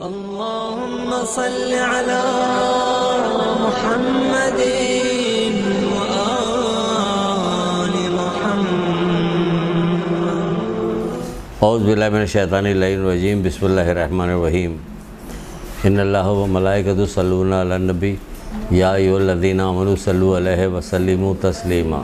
اللهم صل على محمد وآل محمد. اعوذ باللہ من الشیطان الرجیم. بسم اللہ الرحمن الرحیم. ان اللہ و ملائکۃ یصلون علی النبی یا ایھا الذین آمنوا صلوا علیہ وسلموا تسلیما.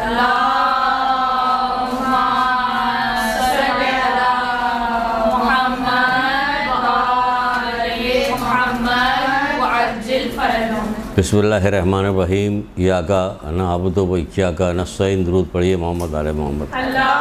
بسم اللہ الرحمن الرحیم. ایاک نعبد و ایاک نستعین. درود پڑھیے محمد علی محمد.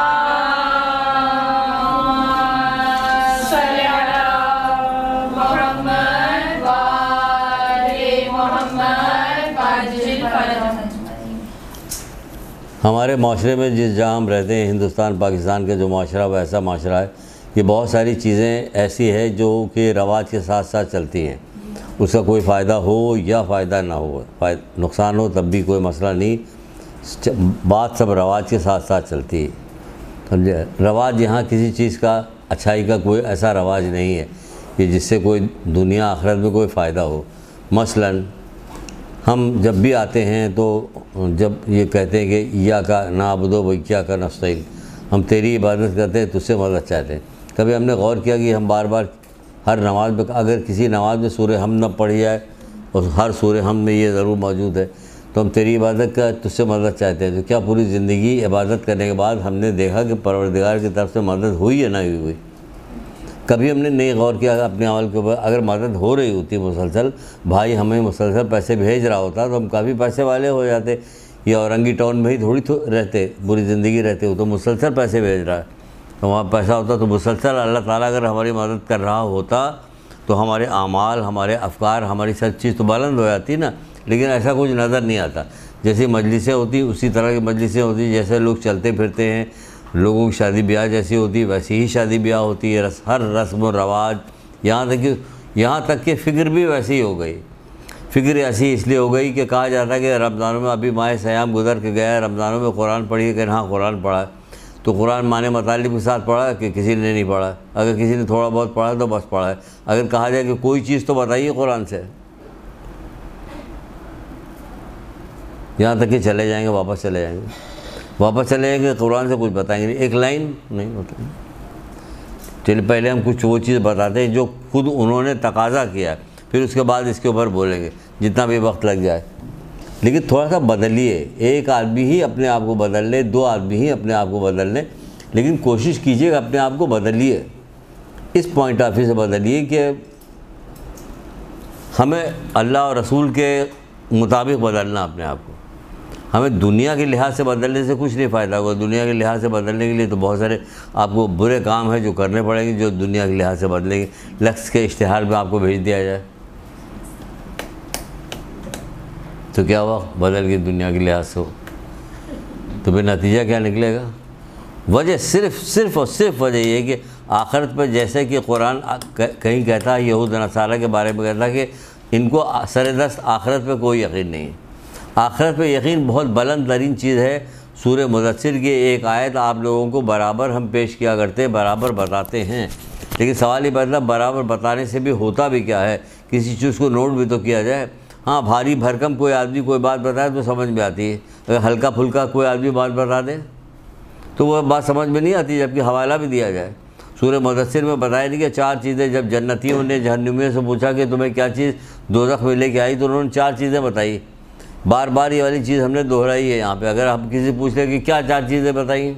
ہمارے معاشرے میں جس جہاں ہم رہتے ہیں، ہندوستان پاکستان کا جو معاشرہ وہ ایسا معاشرہ ہے کہ بہت ساری چیزیں ایسی ہیں جو کہ رواج کے ساتھ ساتھ چلتی ہیں. اس کا کوئی فائدہ ہو یا فائدہ نہ ہو، نقصان ہو تب بھی کوئی مسئلہ نہیں. بات سب رواج کے ساتھ ساتھ چلتی ہے. سمجھے؟ رواج یہاں کسی چیز کا اچھائی کا کوئی ایسا رواج نہیں ہے کہ جس سے کوئی دنیا آخرت میں کوئی فائدہ ہو. مثلا ہم جب بھی آتے ہیں تو جب یہ کہتے ہیں کہ ایاک نعبد و ایاک نستعین، ہم تیری عبادت کرتے ہیں، تجھ سے مدد چاہتے ہیں. کبھی ہم نے غور کیا کہ ہم بار بار ہر نماز میں اگر کسی نماز میں سورہ حمد نہ پڑھی جائے اور ہر سورہ حمد میں یہ ضرور موجود ہے تو ہم تیری عبادت کا تجھ سے مدد چاہتے ہیں. تو کیا پوری زندگی عبادت کرنے کے بعد ہم نے دیکھا کہ پروردگار کی طرف سے مدد ہوئی یا نہیں ہوئی؟ کبھی ہم نے نہیں غور کیا اپنے عمل کے اوپر. اگر مدد ہو رہی ہوتی مسلسل، بھائی ہمیں مسلسل پیسے بھیج رہا ہوتا تو ہم کافی پیسے والے ہو جاتے. یہ اورنگی ٹاؤن میں ہی تھوڑی رہتے، پوری زندگی رہتے ہو تو مسلسل پیسے بھیج رہا ہے تو وہاں پیسہ ہوتا تو مسلسل اللہ تعالیٰ اگر ہماری مدد کر رہا ہوتا تو ہمارے اعمال، ہمارے افکار، ہماری سب چیز تو بلند ہو جاتی نا. لیکن ایسا کچھ نظر نہیں آتا. جیسی مجلسیں ہوتی اسی طرح کی مجلسیں ہوتی، جیسے لوگ چلتے پھرتے ہیں، لوگوں کی شادی بیاہ جیسی ہوتی ویسی ہی شادی بیاہ ہوتی ہے. ہر رسم و رواج، یہاں تک کہ فکر بھی ویسی ہی ہو گئی. فکر ایسی اس لیے ہو گئی کہ کہا جاتا ہے کہ رمضانوں میں ابھی ماہ سیام گزر کے گیا ہے، رمضانوں میں قرآن پڑھیے کہ ہاں قرآن پڑھا ہے. تو قرآن معنی مطالب کے ساتھ پڑھا کہ کسی نے نہیں پڑھا. اگر کسی نے تھوڑا بہت پڑھا تو بس پڑھا ہے. اگر کہا جائے کہ کوئی چیز تو بتائیے قرآن سے، یہاں تک کہ چلے جائیں گے واپس چلے جائیں گے قرآن سے کچھ بتائیں گے نہیں، ایک لائن نہیں بتائیں گے. چلیے پہلے ہم کچھ وہ چیز بتاتے ہیں جو خود انہوں نے تقاضا کیا ہے، پھر اس کے بعد اس کے اوپر بولیں گے جتنا بھی وقت لگ جائے. لیکن تھوڑا سا بدلیے. ایک آدمی ہی اپنے آپ کو بدل لے، دو آدمی ہی اپنے آپ کو بدل لیں، لیکن کوشش کیجیے کہ اپنے آپ کو بدلیے. اس پوائنٹ آف ویو سے بدلیے کہ ہمیں اللہ اور رسول کے مطابق بدلنا اپنے آپ کو. ہمیں دنیا کے لحاظ سے بدلنے سے کچھ نہیں فائدہ ہوگا. دنیا کے لحاظ سے بدلنے کے لیے تو بہت سارے آپ کو برے کام ہیں جو کرنے پڑیں گے جو دنیا کے لحاظ سے بدلیں گے. لفظ کے اشتہار میں آپ کو بھیج دیا جائے تو کیا ہوا؟ بدل گئی دنیا کے لحاظ سے ہو تو پھر نتیجہ کیا نکلے گا؟ وجہ صرف اور صرف وجہ یہ ہے کہ آخرت پر، جیسے کہ قرآن کہیں کہتا ہے یہود نصارہ کے بارے میں کہتا ہے کہ ان کو سر دست آخرت پہ کوئی یقین نہیں ہے. آخرت پہ یقین بہت بلند ترین چیز ہے. سورہ مدثر کی ایک آیت آپ لوگوں کو برابر ہم پیش کیا کرتے ہیں، برابر بتاتے ہیں. لیکن سوال یہ پیدا برابر بتانے سے بھی ہوتا بھی کیا ہے؟ کسی چیز کو نوٹ بھی تو کیا جائے. ہاں بھاری بھرکم کوئی آدمی کوئی بات بتائے تو سمجھ میں آتی ہے. اگر ہلکا پھلکا کوئی آدمی بات بتا دے تو وہ بات سمجھ میں نہیں آتی، جبکہ حوالہ بھی دیا جائے. سورہ مدثر میں بتایا نہیں کہ 4 چیزیں جب جنتیوں نے جہنمیوں سے پوچھا کہ تمہیں کیا چیز دوزخ میں لے کے آئی تو انہوں نے 4 چیزیں بتائی. بار بار یہ والی چیز ہم نے دہرائی ہے یہاں پہ. اگر آپ کسی سے پوچھ لیں کہ کیا 4 چیزیں بتائیں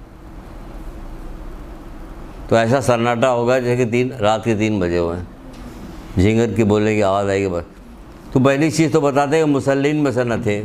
تو ایسا سناٹا ہوگا جیسے کہ رات کے 3 بجے ہوئے ہیں، جھینگر کی بولنے کی آواز آئے گی بس. تو پہلی چیز تو بتاتے ہیں کہ مسلمین میں سے نہ تھے.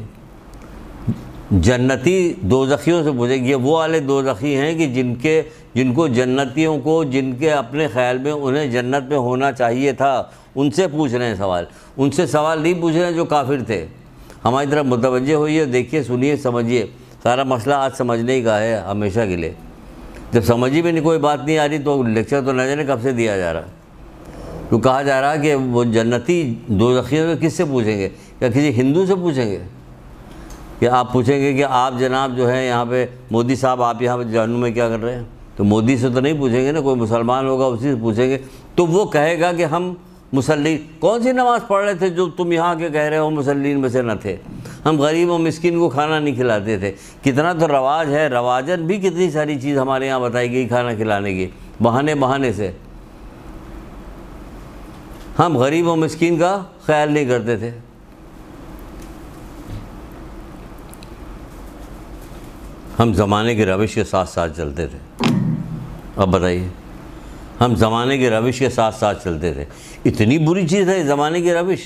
جنتی دوزخیوں سے پوچھیں گے. یہ وہ والے دوزخی ہیں کہ جن کو جنتیوں کو، جن کے اپنے خیال میں انہیں جنت میں ہونا چاہیے تھا، ان سے پوچھ رہے ہیں سوال. ان سے سوال نہیں پوچھ رہے ہیں جو کافر تھے. ہماری طرف متوجہ ہوئیے، دیکھیے، سنیے، سمجھیے. سارا مسئلہ آج سمجھنے ہی کا ہے ہمیشہ کے لیے. جب سمجھی میں نہیں کوئی بات نہیں آ رہی تو لیکچر تو نہ جانے کب سے دیا جا رہا. تو کہا جا رہا کہ وہ جنتی دوزخیوں میں کس سے پوچھیں گے؟ کیا کسی ہندو سے پوچھیں گے؟ کہ آپ پوچھیں گے کہ آپ جناب جو ہے یہاں پہ مودی صاحب آپ یہاں پہ جہنم میں کیا کر رہے ہیں؟ تو مودی سے تو نہیں پوچھیں گے نا، کوئی مسلمان ہوگا اسی سے پوچھیں گے. تو وہ کہے گا کہ ہم مسلین کون سی نماز پڑھ رہے تھے جو تم یہاں کے کہہ رہے ہو مسلین میں سے نہ تھے؟ ہم غریب و مسکین کو کھانا نہیں کھلاتے تھے۔ کتنا تو رواج ہے، رواجن بھی کتنی ساری چیز ہمارے یہاں بتائی گئی کھانا کھلانے کی، بہانے سے۔ ہم غریب و مسکین کا خیال نہیں کرتے تھے۔ ہم زمانے کے روش کے ساتھ ساتھ چلتے تھے۔ اب بتائیے، ہم زمانے کے روش کے ساتھ ساتھ چلتے تھے۔ اتنی بری چیز ہے زمانے کی روش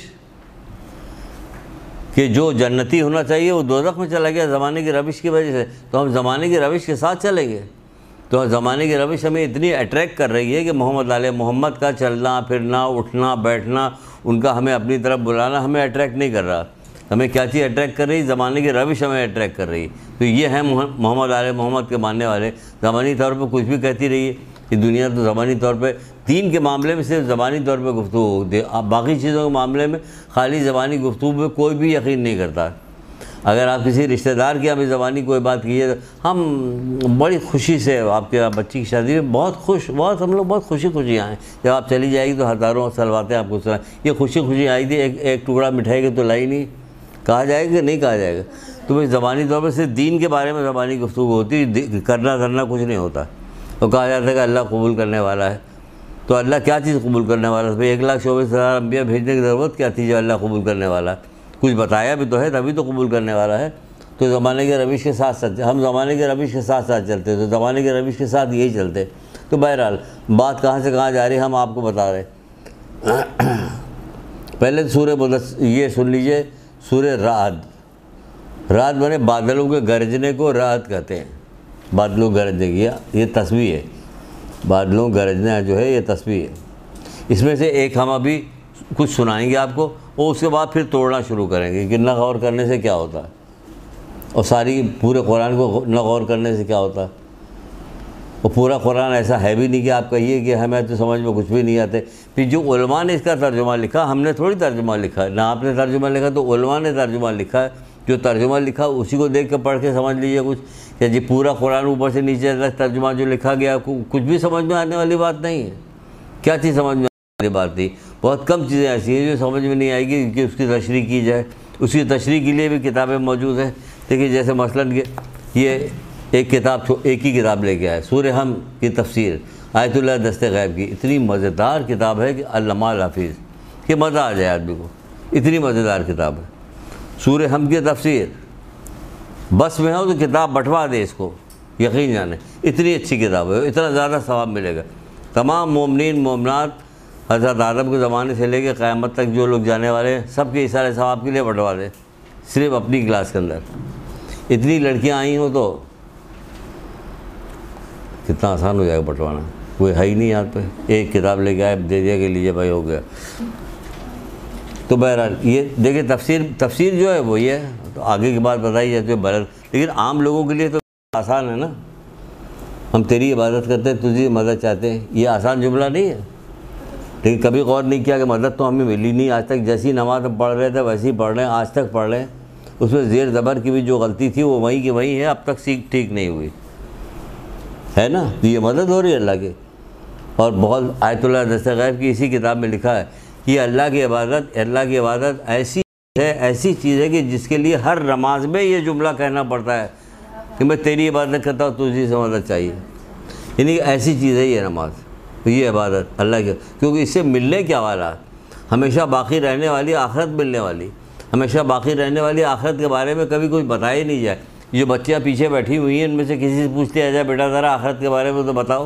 کہ جو جنتی ہونا چاہیے وہ دوزخ میں چلا گیا زمانے کی روش کی وجہ سے۔ تو ہم زمانے کی روش کے ساتھ چلیں گے؟ تو زمانے کی روش ہمیں اتنی اٹریکٹ کر رہی ہے کہ محمد کا چلنا پھرنا اٹھنا بیٹھنا، ان کا ہمیں اپنی طرف بلانا ہمیں اٹریکٹ نہیں کر رہا۔ ہمیں کیا چیز اٹریکٹ کر رہی؟ زمانے کی روش ہمیں اٹریکٹ کر رہی ہے۔ تو یہ ہے محمد کے ماننے والے۔ زبانی طور پہ کچھ بھی کہتی رہی ہے یہ دنیا، تو زبانی طور پہ دین کے معاملے میں صرف زبانی طور پہ گفتگو ہوتی ہے، باقی چیزوں کے معاملے میں خالی زبانی گفتگو پہ کوئی بھی یقین نہیں کرتا۔ اگر آپ کسی رشتہ دار کی ہمیں زبانی کوئی بات کیجیے تو ہم بڑی خوشی سے، آپ کے بچی کی شادی میں ہم لوگ بہت خوشی آئے۔ جب آپ چلی جائے گی تو ہزاروں سلواتیں آپ کو سنائیں، یہ خوشی آئی تھی، ایک ٹکڑا مٹھائی کے تو لائی نہیں، کہا جائے گا کہ نہیں کہا جائے گا؟ تو بھائی زبانی طور پر صرف دین کے بارے میں زبانی گفتگو ہوتی، کرنا کچھ نہیں ہوتا۔ تو کہا جاتا ہے کہ اللہ قبول کرنے والا ہے، تو اللہ کیا چیز قبول کرنے والا ہے؟ 1,24,000 انبیاء بھیجنے کی ضرورت کیا تھی جو اللہ قبول کرنے والا ہے؟ کچھ بتایا بھی تو ہے تبھی تو قبول کرنے والا ہے۔ تو زمانے کے روش کے ساتھ ساتھ ہم زمانے کے روش کے ساتھ ساتھ چلتے، تو زمانے کے روش کے ساتھ یہی چلتے۔ تو بہرحال بات کہاں سے کہاں جا رہی ہے ہم آپ کو بتا رہے۔ پہلے سورہ یہ سن لیجئے، سورہ رعد بنے بادلوں کے گرجنے کو رعد کہتے ہیں۔ بادلوں گرجنے کی یہ تسبیح ہے، بادلوں گرجنا جو ہے یہ تسبیح ہے۔ اس میں سے ایک ہم ابھی کچھ سنائیں گے آپ کو، اور اس کے بعد پھر توڑنا شروع کریں گے کہ نہ غور کرنے سے کیا ہوتا ہے، اور پورے قرآن کو نہ غور کرنے سے کیا ہوتا ہے۔ اور پورا قرآن ایسا ہے بھی نہیں کہ آپ کہیے کہ ہمیں تو سمجھ میں کچھ بھی نہیں آتے۔ پھر جو علماء نے اس کا ترجمہ لکھا، ہم نے تھوڑی ترجمہ لکھا ہے، نہ آپ نے ترجمہ لکھا، تو علماء نے ترجمہ لکھا ہے۔ جو ترجمہ لکھا اسی کو دیکھ کے پڑھ کے سمجھ لیجیے کچھ، کہ جی پورا قرآن اوپر سے نیچے تک ترجمہ جو لکھا گیا کچھ بھی سمجھ میں آنے والی بات نہیں ہے۔ کیا چیز سمجھ میں آنے والی بات تھی؟ بہت کم چیزیں ایسی ہیں جو سمجھ میں نہیں آئے گی کہ اس کی تشریح کی جائے۔ اس کی تشریح کے لیے بھی کتابیں موجود ہیں۔ دیکھیے جیسے مثلاً یہ ایک ہی کتاب لے کے آئے، سورہ ہم کی تفسیر، آیت اللہ دست غیب کی، اتنی مزیدار کتاب ہے کہ علامہ الحافظ کہ مزہ آ جائے آدمی کو، اتنی مزیدار کتاب ہے سورہ ہم کی تفسیر۔ بس میں ہو تو کتاب بٹوا دے اس کو، یقین جانے اتنی اچھی کتاب ہے، اتنا زیادہ ثواب ملے گا۔ تمام مومنین مومنات حضرت آدم کے زمانے سے لے کے قیامت تک جو لوگ جانے والے ہیں سب کے اشارے ثواب کے لیے بٹوا دے، صرف اپنی کلاس کے اندر۔ اتنی لڑکیاں آئی ہوں تو کتنا آسان ہو جائے گا بٹوانا، کوئی ہے ہی نہیں یاد پہ، ایک کتاب لے کے آئے دے دیا کہ لیجیے بھائی ہو گیا۔ تو بہرحال یہ دیکھیں تفسیر جو ہے وہ یہ ہے، تو آگے کی بات بتائی جاتی ہے بلد، لیکن عام لوگوں کے لیے تو آسان ہے نا۔ ہم تیری عبادت کرتے ہیں، تجھے مدد چاہتے ہیں، یہ آسان جملہ نہیں ہے، لیکن کبھی غور نہیں کیا کہ مدد تو ہمیں ملی نہیں آج تک، جیسی نماز ہم پڑھ رہے تھے ویسے ہی پڑھ رہے ہیں، آج تک پڑھ رہے ہیں۔ اس میں زیر زبر کی بھی جو غلطی تھی وہ وہیں کی وہیں ہے، اب تک ٹھیک نہیں ہوئی ہے نا۔ تو یہ مدد ہو رہی ہے اللہ کی۔ اور بہت آیت اللہ دست غیب کی اسی کتاب میں لکھا ہے کہ اللہ کی عبادت ایسی چیز ہے کہ جس کے لیے ہر نماز میں یہ جملہ کہنا پڑتا ہے کہ میں تیری عبادت کرتا ہوں، تجھے سے مدد چاہیے، یعنی ایسی چیز ہے یہ نماز، یہ عبادت اللہ کی، کیونکہ اس سے ملنے کے حوالات، ہمیشہ باقی رہنے والی آخرت ملنے والی، ہمیشہ باقی رہنے والی آخرت کے بارے میں کبھی کچھ بتایا نہیں جائے۔ جو بچیاں پیچھے بیٹھی ہوئی ہیں ان میں سے کسی سے پوچھتے آ جائے بیٹا ذرا آخرت کے بارے میں تو بتاؤ،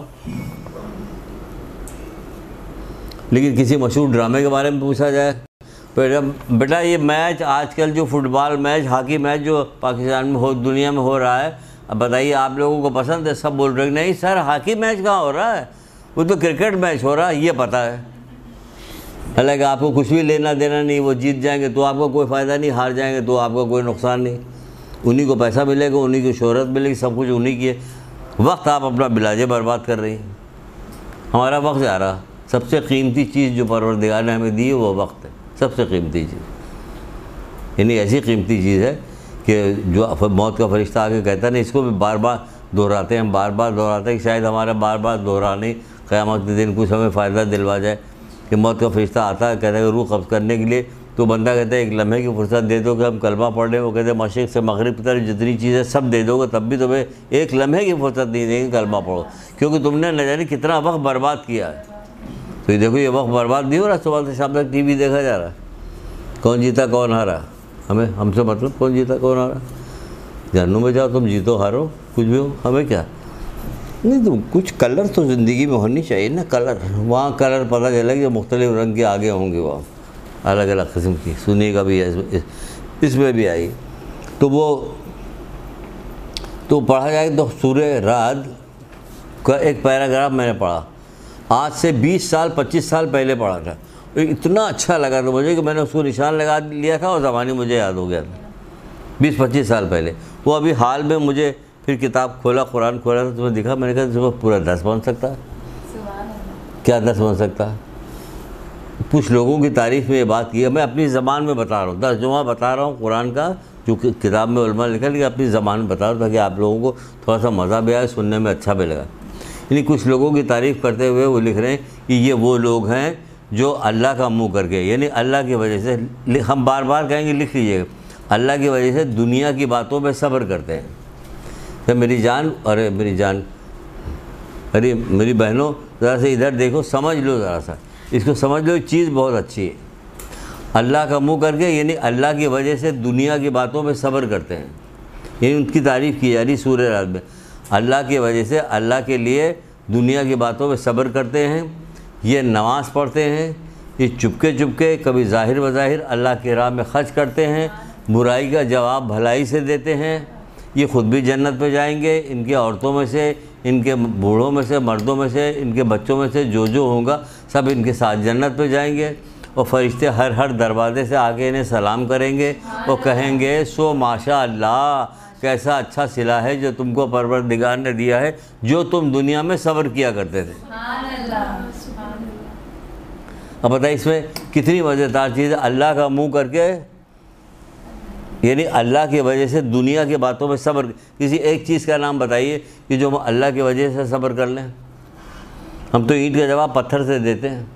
لیکن کسی مشہور ڈرامے کے بارے میں پوچھا جائے بیٹا یہ میچ آج کل جو football match hockey match جو پاکستان میں دنیا میں ہو رہا ہے، اب بتائیے آپ لوگوں کو پسند ہے؟ سب بول رہے ہیں نہیں سر ہاکی میچ کہاں ہو رہا ہے، وہ تو کرکٹ میچ ہو رہا ہے، یہ پتہ ہے۔ حالانکہ آپ کو کچھ بھی لینا دینا نہیں، وہ جیت جائیں گے تو آپ کو کوئی فائدہ نہیں، ہار جائیں گے تو آپ کو کوئی نقصان نہیں، انہی کو پیسہ ملے گا، انہی کو شہرت ملے گی، سب کچھ انہی کی ہے۔ وقت آپ اپنا بلاجے برباد کر رہی ہیں، ہمارا وقت جا رہا۔ سب سے قیمتی چیز جو پروردگار نے ہمیں دی ہے وہ وقت ہے، سب سے قیمتی چیز، یعنی ایسی قیمتی چیز ہے کہ جو موت کا فرشتہ آگے کہتا نہیں، اس کو بھی بار بار دہراتے ہیں، ہم بار بار دہراتے ہیں کہ شاید ہمارا بار بار دہرانے قیامت کے دن کچھ ہمیں فائدہ دلوا جائے۔ کہ موت کا فرشتہ آتا ہے، کہتا ہے کہ روح قبض کرنے کے لیے، تو بندہ کہتا ہے ایک لمحے کی فرصت دے دو کہ ہم کلمہ پڑھ لیں، وہ کہتے ہیں مشرق سے مغرب کی طرف جتنی چیزیں سب دے دو گے تب بھی تمہیں ایک لمحے کی فرصت نہیں دیں گے کلمہ پڑھو، کیونکہ تم نے نہ جانے کتنا وقت برباد کیا ہے۔ تو یہ دیکھو، یہ وقت برباد نہیں ہو رہا، صبح سے شام تک ٹی وی دیکھا جا رہا ہے، کون جیتا کون ہارا، ہم سے مطلب کون جیتا کون ہارا، جہنم میں جاؤ تم جیتو ہارو کچھ بھی ہو، ہمیں کیا نہیں۔ تو کچھ کلر تو زندگی میں ہونی چاہیے نا، کلر، وہاں کلر پتہ چلا کہ مختلف رنگ کے آگے ہوں گے، وہاں الگ الگ قسم کی، سنی کا بھی ہے، اس میں بھی آئی۔ تو وہ تو پڑھا جائے تو سورہ رعد کا ایک پیراگراف میں نے پڑھا، آج سے 20 سال 25 سال پہلے پڑھا تھا، اتنا اچھا لگا تھا مجھے کہ میں نے اس کو نشان لگا لیا تھا اور زبانی مجھے یاد ہو گیا تھا 20-25 سال پہلے۔ وہ ابھی حال میں مجھے پھر کتاب کھولا، قرآن کھولا تو تمہیں دکھا، میں نے کہا تمہیں پورا 10 بن سکتا ہے، کیا 10 بن سکتا ہے؟ کچھ لوگوں کی تعریف میں یہ بات کی ہے، میں اپنی زبان میں بتا رہا ہوں، ترجمہ بتا رہا ہوں قرآن کا جو کہ کتاب میں علماء لکھا، لیکن اپنی زبان میں بتا رہا ہوں تاکہ آپ لوگوں کو تھوڑا سا مزہ بھی آئے، سننے میں اچھا بھی لگا۔ یعنی کچھ لوگوں کی تعریف کرتے ہوئے وہ لکھ رہے ہیں کہ یہ وہ لوگ ہیں جو اللہ کا منہ کر کے، یعنی اللہ کی وجہ سے، ہم بار بار کہیں گے لکھ لیجیے گا، اللہ کی وجہ سے دنیا کی باتوں پہ صبر کرتے ہیں۔ تو میری جان، ارے میری جان، ارے میری بہنوں، ذرا سے ادھر دیکھو، سمجھ لو، ذرا سا اس کو سمجھ لو، چیز بہت اچھی ہے۔ اللہ کا منہ کر کے یعنی اللہ کی وجہ سے دنیا کی باتوں پہ صبر کرتے ہیں، یعنی ان کی تعریف کی جا رہی سورہ رعد میں، اللہ کی وجہ سے اللہ کے لیے دنیا کی باتوں پہ صبر کرتے ہیں، یہ نماز پڑھتے ہیں، یہ چپکے چپکے کبھی ظاہر بظاہر اللہ کی راہ میں خرچ کرتے ہیں، برائی کا جواب بھلائی سے دیتے ہیں، یہ خود بھی جنت پہ جائیں گے، ان کی عورتوں میں سے، ان کے بوڑھوں میں سے، مردوں میں سے، ان کے بچوں میں سے جو ہوگا سب ان کے ساتھ جنت پہ جائیں گے، اور فرشتے ہر دروازے سے آگے انہیں سلام کریں گے اور کہیں گے سو ماشاء اللہ، کیسا اچھا صلہ ہے جو تم کو پروردگار نے دیا ہے، جو تم دنیا میں صبر کیا کرتے تھے۔ اب بتائیے اس میں کتنی مزیدار چیز ہے، اللہ کا منہ کر کے یعنی اللہ کی وجہ سے دنیا کی باتوں میں صبر۔ کسی ایک چیز کا نام بتائیے کہ جو ہم اللہ کی وجہ سے صبر کر لیں۔ ہم تو اینٹ کا جواب پتھر سے دیتے ہیں،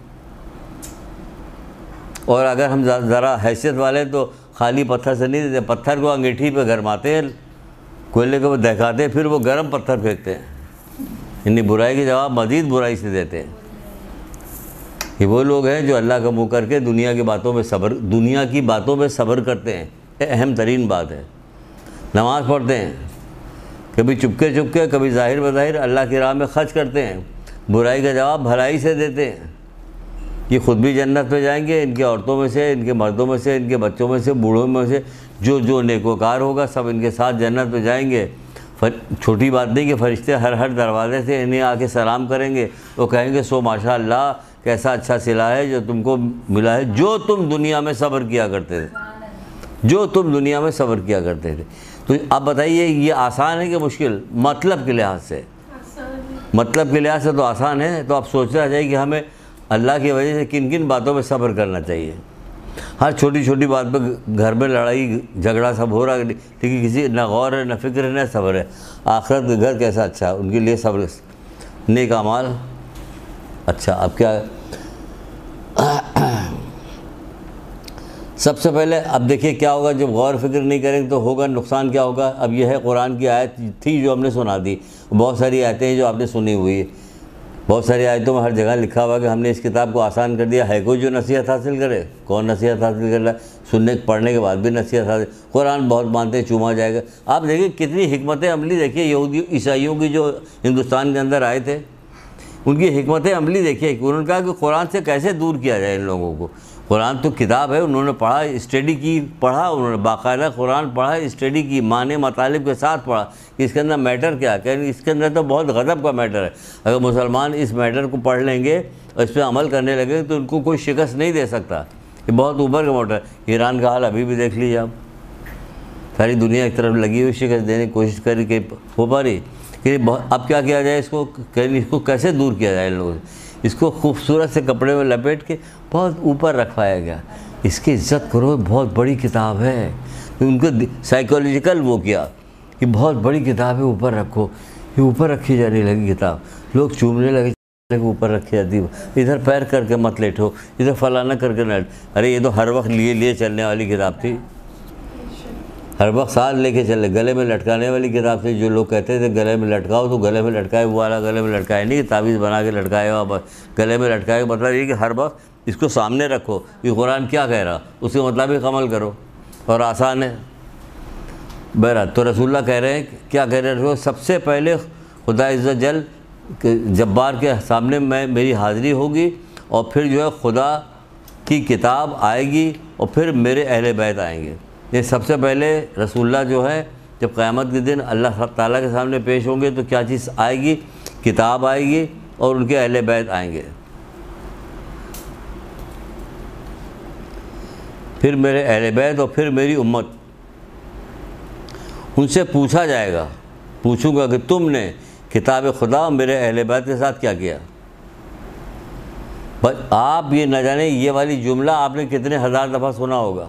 اور اگر ہم ذرا حیثیت والے تو خالی پتھر سے نہیں دیتے، پتھر کو انگیٹھی پہ گرماتے ہیں، کوئلے کو دہکاتے ہیں، پھر وہ گرم پتھر پھینکتے ہیں، یعنی برائی کے جواب مزید برائی سے دیتے ہیں۔ یہ وہ لوگ ہیں جو اللہ کا منہ کر کے دنیا کی باتوں پہ صبر کرتے ہیں۔ اہم ترین بات ہے، نماز پڑھتے ہیں، کبھی چپکے چپکے کبھی ظاہر بظاہر اللہ کی راہ میں خرچ کرتے ہیں، برائی کا جواب بھلائی سے دیتے ہیں، یہ خود بھی جنت پہ جائیں گے، ان کی عورتوں میں سے، ان کے مردوں میں سے، ان کے بچوں میں سے، بوڑھوں میں سے جو نیکوکار ہوگا سب ان کے ساتھ جنت پہ جائیں گے۔ چھوٹی بات نہیں کہ فرشتے ہر دروازے سے انہیں آ کے سلام کریں گے، وہ کہیں گے سو ماشاء اللہ، کیسا اچھا صلہ ہے جو تم کو ملا ہے، جو تم دنیا میں صبر کیا کرتے تھے، جو تم دنیا میں صبر کیا کرتے تھے۔ تو اب بتائیے یہ آسان ہے کہ مشکل؟ مطلب کے لحاظ سے، مطلب کے لحاظ سے تو آسان ہے۔ تو اب سوچنا چاہیے کہ ہمیں اللہ کی وجہ سے کن کن باتوں پہ صبر کرنا چاہیے۔ ہر چھوٹی چھوٹی بات پہ گھر میں لڑائی جھگڑا سب ہو رہا ہے، لیکن کسی نہ غور ہے، نہ فکر ہے، نہ صبر ہے۔ آخرت کا گھر کیسا اچھا ہے، ان کے لیے صبر، نیک اعمال۔ اچھا اب کیا ہے؟ سب سے پہلے اب دیکھیے کیا ہوگا جب غور فکر نہیں کریں تو ہوگا نقصان کیا ہوگا۔ اب یہ ہے قرآن کی آیت تھی جو ہم نے سنا دی، بہت ساری آیتیں ہیں جو آپ نے سنی ہوئی ہے، بہت ساری آیتوں میں ہر جگہ لکھا ہوا کہ ہم نے اس کتاب کو آسان کر دیا ہے، کوئی جو نصیحت حاصل کرے؟ کون نصیحت حاصل کر رہا ہے؟ سننے پڑھنے کے بعد بھی نصیحت حاصل، قرآن بہت مانتے ہیں، چوما جائے گا۔ آپ دیکھیں کتنی حکمت عملی، دیکھیے یہودی عیسائیوں کی جو ہندوستان کے اندر آئے تھے ان کی حکمت عملی دیکھیے کہ انہوں نے کہا کہ قرآن سے کیسے دور کیا جائے ان لوگوں کو۔ قرآن تو کتاب ہے، انہوں نے پڑھا، اسٹڈی کی، پڑھا، انہوں نے باقاعدہ قرآن پڑھا، اسٹڈی کی، معنی مطالب کے ساتھ پڑھا کہ اس کے اندر میٹر کیا ہے، کہ اس کے اندر تو بہت غضب کا میٹر ہے۔ اگر مسلمان اس میٹر کو پڑھ لیں گے اور اس پہ عمل کرنے لگے تو ان کو کوئی شکست نہیں دے سکتا، یہ بہت اوپر کا میٹر ہے۔ ایران کا حال ابھی بھی دیکھ لیجیے آپ، ساری دنیا ایک طرف لگی ہوئی شکست دینے کی کوشش کر کے ہو پا رہی کہ اب کیا کیا جائے، اس کو کیسے دور کیا جائے ان لوگوں سے۔ اس کو خوبصورت سے کپڑے میں لپیٹ کے بہت اوپر رکھوایا گیا، اس کی عزت کرو، بہت بڑی کتاب ہے۔ ان کو سائیکولوجیکل وہ کیا کہ بہت بڑی کتاب ہے، اوپر رکھو، یہ اوپر رکھی جانے لگی کتاب، لوگ چومنے لگے۔ کے اوپر رکھی جاتی ہے، ادھر پیر کر کے مت لیٹو، ادھر فلانا کر کے نہ ارے یہ تو ہر وقت لیے چلنے والی کتاب تھی، ہر وقت ساتھ لے کے چلے، گلے میں لٹکانے والی کتاب تھی۔ جو لوگ کہتے تھے گلے میں لٹکاؤ تو گلے میں لٹکائے وہ والا گلے میں لٹکائے نہیں کہ تعویذ بنا کے لٹکائے ہوا، بس گلے میں لٹکائے کا مطلب یہ کہ ہر وقت اس کو سامنے رکھو، یہ قرآن کیا کہہ رہا اس کے مطابق عمل کرو، اور آسان ہے۔ بہرحال تو رسول اللہ کہہ رہے ہیں، کیا کہہ رہے ہیں؟ سب سے پہلے خدا عز و جل جبار کے سامنے میری حاضری ہوگی، اور پھر جو ہے خدا کی کتاب آئے گی، اور پھر میرے اہل بیت آئیں گے۔ یہ سب سے پہلے رسول اللہ جو ہے جب قیامت کے دن اللہ تعالیٰ کے سامنے پیش ہوں گے تو کیا چیز آئے گی؟ کتاب آئے گی اور ان کے اہل بیت آئیں گے۔ پھر میرے اہل بیت اور پھر میری امت، ان سے پوچھا جائے گا، پوچھوں گا کہ تم نے کتاب خدا اور میرے اہل بیت کے ساتھ کیا کیا؟ بس آپ یہ نہ جانیں یہ والی جملہ آپ نے کتنے ہزار دفعہ سنا ہوگا،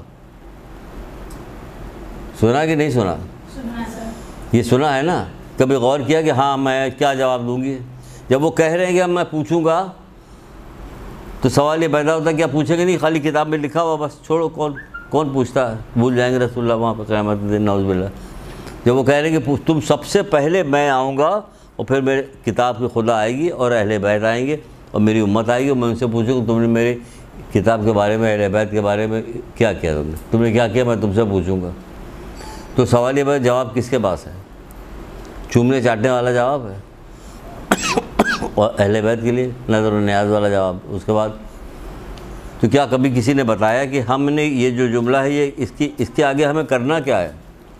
سنا کہ نہیں سنا؟ یہ سنا ہے نا؟ کبھی غور کیا کہ ہاں میں کیا جواب دوں گی؟ جب وہ کہہ رہے ہیں کہ میں پوچھوں گا تو سوال یہ پیدا ہوتا ہے کیا پوچھیں گے؟ نہیں، خالی کتاب میں لکھا ہوا بس چھوڑو، کون پوچھتا ہے؟ بھول جائیں گے رسول اللہ وہاں پہ قیامت کے دن، نعوذ باللہ۔ جب وہ کہہ رہے ہیں کہ تم سب سے پہلے میں آؤں گا اور پھر میرے کتاب کی خدا آئے گی اور اہل بیت آئیں گے اور میری امت آئے گی، اور میں ان سے پوچھوں کہ تم نے میری کتاب کے بارے میں، اہل بیت کے بارے میں کیا کیا؟ تم نے کیا کیا؟ میں تم سے پوچھوں گا۔ تو سوال یہ جواب کس کے پاس ہے؟ چومنے چاٹنے والا جواب ہے، اور اہل بیت کے لیے نظر و نیاز والا جواب۔ اس کے بعد تو کیا کبھی کسی نے بتایا کہ ہم نے یہ جو جملہ ہے یہ اس کے آگے ہمیں کرنا کیا ہے؟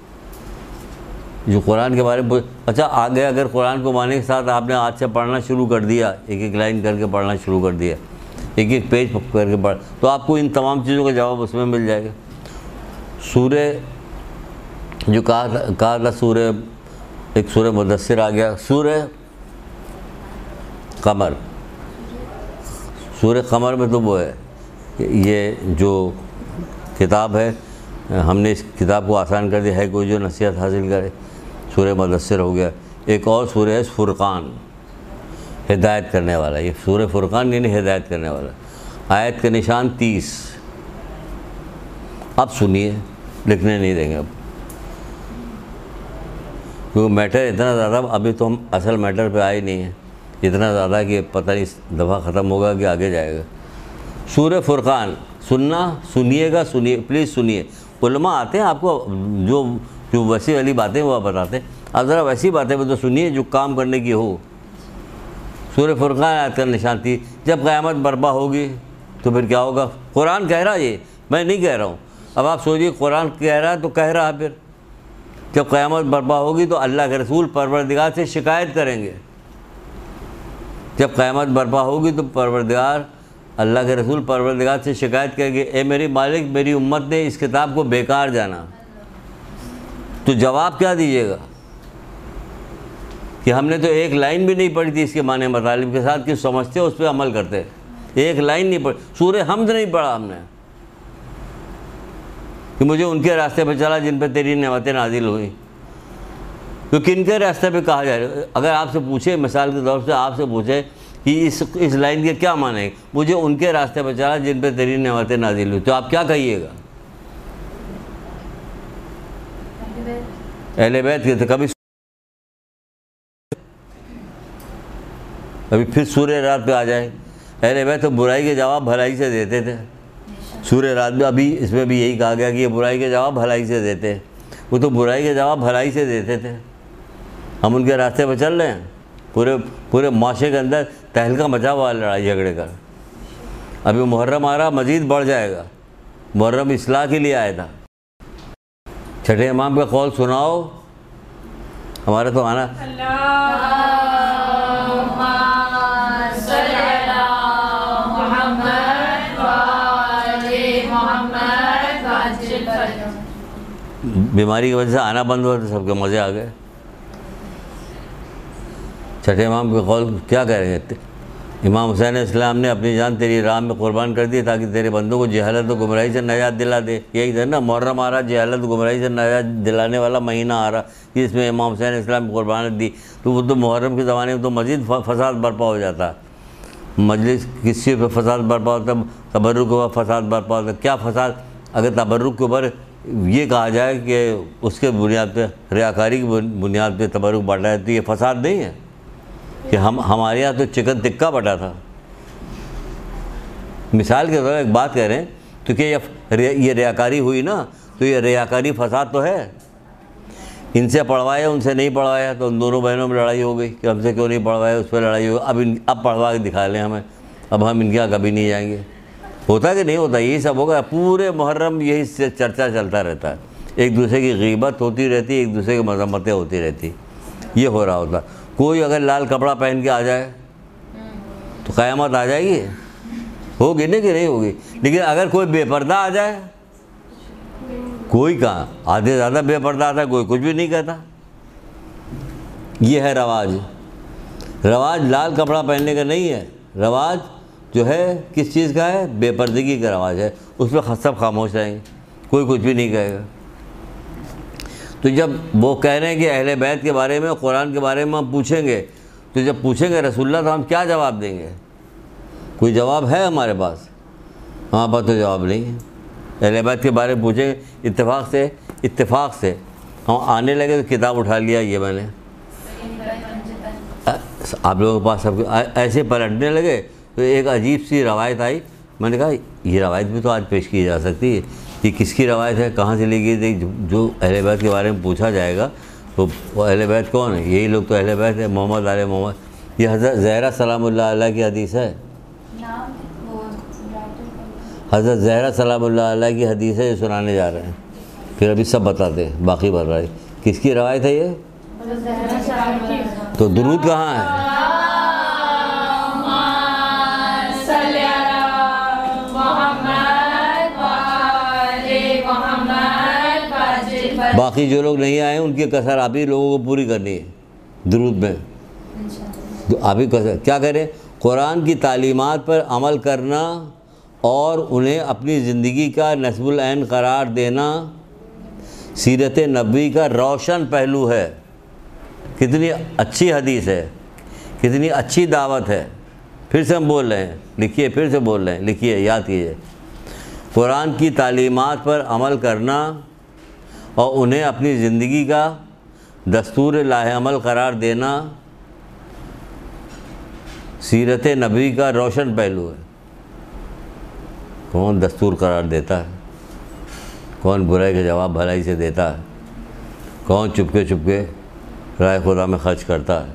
جو قرآن کے بارے میں اچھا آگے اگر قرآن کو ماننے کے ساتھ آپ نے آج سے پڑھنا شروع کر دیا، ایک ایک لائن کر کے پڑھنا شروع کر دیا، ایک ایک پیج کر کے پڑھ، تو آپ کو ان تمام چیزوں کا جواب اس میں مل جائے گا۔ سورہ جو کہا تھا سورہ، ایک سورہ مدثر آ گیا، سورہ قمر۔ سورہ قمر میں تو وہ ہے کہ یہ جو کتاب ہے ہم نے اس کتاب کو آسان کر دیا ہے، کوئی جو نصیحت حاصل کرے، سورہ مدثر ہو گیا۔ ایک اور سورہ ہے فرقان، ہدایت کرنے والا، یہ سورہ فرقان یعنی ہدایت کرنے والا۔ آیت کا نشان 30۔ اب سنیے، لکھنے نہیں دیں گے اب، کیونکہ میٹر اتنا زیادہ، ابھی تو ہم اصل میٹر پہ آئے نہیں ہیں، اتنا زیادہ کہ پتہ نہیں دفعہ ختم ہوگا کہ آگے جائے گا۔ سورہ فرقان سننا، سنیے گا، سنیے پلیز سنیے۔ علماء آتے ہیں آپ کو جو ویسی والی باتیں وہ بتاتے ہیں، آپ ذرا ویسی باتیں بھی تو سنیے جو کام کرنے کی ہو۔ سورہ فرقان آیت کا نشان تھی، جب قیامت برپا ہوگی تو پھر کیا ہوگا؟ قرآن کہہ رہا ہے، یہ میں نہیں کہہ رہا ہوں۔ اب آپ سوچیے قرآن کہہ رہا ہے تو کہہ رہا ہے، پھر جب قیامت برپا ہوگی تو اللہ کے رسول پروردگار سے شکایت کریں گے۔ جب قیامت برپا ہوگی تو اللہ کے رسول پروردگار سے شکایت کریں گے، اے میری مالک، میری امت نے اس کتاب کو بیکار جانا۔ تو جواب کیا دیجیے گا کہ ہم نے تو ایک لائن بھی نہیں پڑھی تھی اس کے معنی مطالب کے ساتھ، کہ سمجھتے اس پہ عمل کرتے، ایک لائن نہیں پڑھی، سورہ حمد نہیں پڑھا ہم نے کہ مجھے ان کے راستے پہ چلا جن پہ تیری نعمتیں نازل ہوئیں۔ تو کن کے راستے پہ کہا جائے؟ اگر آپ سے پوچھے، مثال کے طور سے آپ سے پوچھے کہ اس لائن کے کیا معنی ہے، مجھے ان کے راستے پہ چلا جن پہ تیری نعمتیں نازل ہوئی، تو آپ کیا کہیے گا؟ اہل بیت کے تھے۔ ابھی پھر سورہ رات پہ آ جائے، اہل بیت تو برائی کے جواب بھلائی سے دیتے تھے۔ سورہ رات میں ابھی اس میں بھی یہی کہا گیا کہ یہ برائی کے جواب بھلائی سے دیتے ہیں، وہ تو برائی کے جواب بھلائی سے دیتے تھے۔ ہم ان کے راستے پہ چل رہے ہیں، پورے معاشرے کے اندر تہلکہ مچا ہوا لڑائی جھگڑے کا۔ ابھی محرم آ رہا، مزید بڑھ جائے گا۔ محرم اصلاح کے لیے آیا تھا۔ چھٹے امام کا قول سناؤ، ہمارا تو آنا۔ بیماری کی وجہ سے آنا بند ہوا تو سب کے مزے آ گئے۔ چھٹے امام کے قول کیا کہہ رہے ہیں؟ امام حسین اسلام نے اپنی جان تیری راہ میں قربان کر دی تاکہ تیرے بندوں کو جہالت و گمراہی سے نجات دلا دے۔ یہی تھا نا، محرم آ رہا، جہالت و گمراہی سے نجات دلانے والا مہینہ آ رہا، جس میں امام حسین اسلام کی قربانیت دی، تو وہ تو محرم کے زمانے میں تو مزید فساد برپا ہو جاتا۔ مجلس کس چیز پہ فساد برپا ہوتا ہے؟ تبرک کے اوپر فساد برپا ہوتا ہے. کیا فساد؟ اگر تبرک کے اوپر یہ کہا جائے کہ اس کے بنیاد پہ ریاکاری کی بنیاد پہ تبرک بانٹا ہے تو یہ فساد نہیں ہے؟ کہ ہمارے یہاں تو چکن ٹکا بٹا تھا. مثال کے طور پر ایک بات کہہ رہے ہیں تو کہ یہ ریاکاری ہوئی نا، تو یہ ریاکاری فساد تو ہے. ان سے پڑھوایا ان سے نہیں پڑھوایا تو ان دونوں بہنوں میں لڑائی ہو گئی کہ ہم سے کیوں نہیں پڑھوایا، اس پہ لڑائی ہو گئی. اب پڑھوا کے دکھا لیں ہمیں، اب ہم ان کے یہاں کبھی نہیں جائیں گے. ہوتا کہ نہیں ہوتا؟ یہی سب ہوگا. پورے محرم یہی سے چرچا چلتا رہتا ہے، ایک دوسرے کی غیبت ہوتی رہتی، ایک دوسرے کی مذمتیں ہوتی رہتی. یہ ہو رہا ہوتا. کوئی اگر لال کپڑا پہن کے آ جائے تو قیامت آ جائے گی، ہوگی نہیں کہ نہیں ہوگی. لیکن اگر کوئی بے پردہ آ جائے، کوئی کہاں آدھے زیادہ بے پردہ آتا ہے، کوئی کچھ بھی نہیں کہتا. یہ ہے رواج. رواج لال کپڑا پہننے کا نہیں ہے، رواج جو ہے کس چیز کا ہے؟ بے پردگی کا رواج ہے. اس پہ سب خاموش رہیں گے، کوئی کچھ بھی نہیں کہے گا. تو جب وہ کہہ رہے ہیں کہ اہل بیت کے بارے میں، قرآن کے بارے میں ہم پوچھیں گے، تو جب پوچھیں گے رسول اللہ تو ہم کیا جواب دیں گے؟ کوئی جواب ہے ہمارے پاس؟ ہمارے پاس تو جواب نہیں ہے. اہل بیت کے بارے میں پوچھیں گے، اتفاق سے ہم آنے لگے تو کتاب اٹھا لیا یہ میں نے، آپ لوگوں کے پاس سب ایسے پلٹنے لگے تو ایک عجیب سی روایت آئی. میں نے کہا یہ روایت بھی تو آج پیش کی جا سکتی ہے. یہ کس کی روایت ہے، کہاں سے لی گئی تھی؟ جو اہل بیت کے بارے میں پوچھا جائے گا تو وہ اہل بیت کون ہے؟ یہی لوگ تو اہل بیت ہے، محمد آل محمد. یہ حضرت زہرا سلام اللہ علیہ کی حدیث ہے. حضرت زہرا سلام اللہ علیہ کی حدیث ہے، یہ سنانے جا رہے ہیں. پھر ابھی سب بتاتے ہیں، باقی بڑھ رہا ہے. کس کی روایت ہے یہ؟ تو درود کہاں ہے؟ باقی جو لوگ نہیں آئے ان کی کسر آپ ہی لوگوں کو پوری کرنی ہے درود میں. آپ ہی کسر کیا کریں؟ قرآن کی تعلیمات پر عمل کرنا اور انہیں اپنی زندگی کا نصب العین قرار دینا سیرت نبوی کا روشن پہلو ہے. کتنی اچھی حدیث ہے، کتنی اچھی دعوت ہے. پھر سے ہم بول رہے ہیں، لکھیے، پھر سے بول رہے ہیں، لکھیے، یاد کیجیے. قرآن کی تعلیمات پر عمل کرنا اور انہیں اپنی زندگی کا دستور لاہ عمل قرار دینا سیرت نبوی کا روشن پہلو ہے. کون دستور قرار دیتا ہے؟ کون برائی کا جواب بھلائی سے دیتا ہے؟ کون چپکے چپکے رائے خدا میں خرچ کرتا ہے؟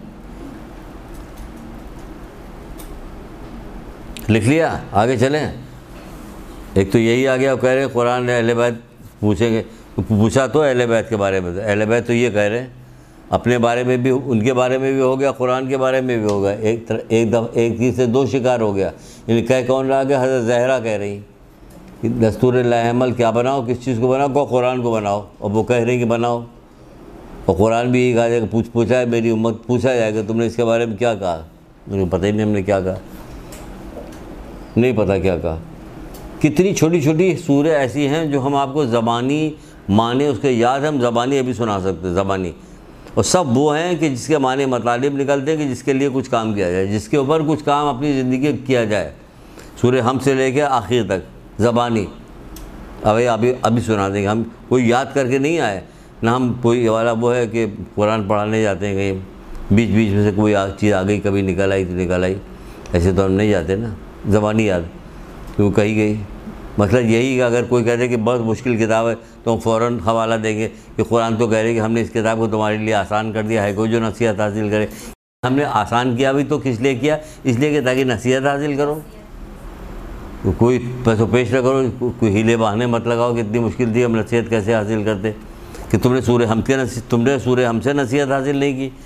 لکھ لیا؟ آگے چلیں. ایک تو یہی آ گیا، وہ کہہ رہے ہیں قرآن نے اہل بیت پوچھیں گے. پوچھا تو اہل بیت کے بارے میں، اہل بیت تو یہ کہہ رہے ہیں اپنے بارے میں بھی، ان کے بارے میں بھی ہو گیا، قرآن کے بارے میں بھی ہو گیا. ایک چیز سے دو شکار ہو گیا. یعنی کہہ کون رہا کہ حضرت زہرا کہہ رہی کہ دستور لاہ عمل کیا بناؤ، کس چیز کو بناؤ؟ قرآن کو بناؤ. اور وہ کہہ رہے ہیں کہ بناؤ. اور قرآن بھی یہی کہا جائے گا، پوچھا ہے میری امت، پوچھا جائے گا تم نے اس کے بارے میں کیا کہا. مجھے پتہ ہی نہیں ہم نے کیا کہا، نہیں پتہ کیا کہا. کتنی چھوٹی چھوٹی سوریں ایسی ہیں جو ہم آپ کو زبانی معنی اس کے یاد ہیں، ہم زبانی ابھی سنا سکتے ہیں زبانی. اور سب وہ ہیں کہ جس کے معنی مطالب نکلتے ہیں کہ جس کے لیے کچھ کام کیا جائے، جس کے اوپر کچھ کام اپنی زندگی کیا جائے. سورہ ہم سے لے کے آخر تک زبانی ابھی سنا دیں گے. ہم کوئی یاد کر کے نہیں آئے، نہ ہم کوئی والا وہ ہے کہ قرآن پڑھانے جاتے ہیں کہیں بیچ میں سے کوئی چیز آ گئی، کبھی نکل آئی تو نکل آئی. ایسے تو ہم نہیں جاتے نا، زبانی یاد کیوں کہی گئی. مطلب یہی کہ اگر کوئی کہتے کہ بہت مشکل کتاب ہے تو ہم فوراً حوالہ دیں گے کہ قرآن تو کہہ رہے کہ ہم نے اس کتاب کو تمہارے لیے آسان کر دیا ہے، کوئی جو نصیحت حاصل کرے. ہم نے آسان کیا بھی تو کس لیے کیا؟ اس لیے کہ تاکہ نصیحت حاصل کرو. کوئی پیسوں پیش نہ کرو، کوئی ہیلے بہانے مت لگاؤ کہ اتنی مشکل تھی ہم نصیحت کیسے حاصل کرتے، کہ تم نے سورہ ہم سے نصیحت حاصل نہیں کی.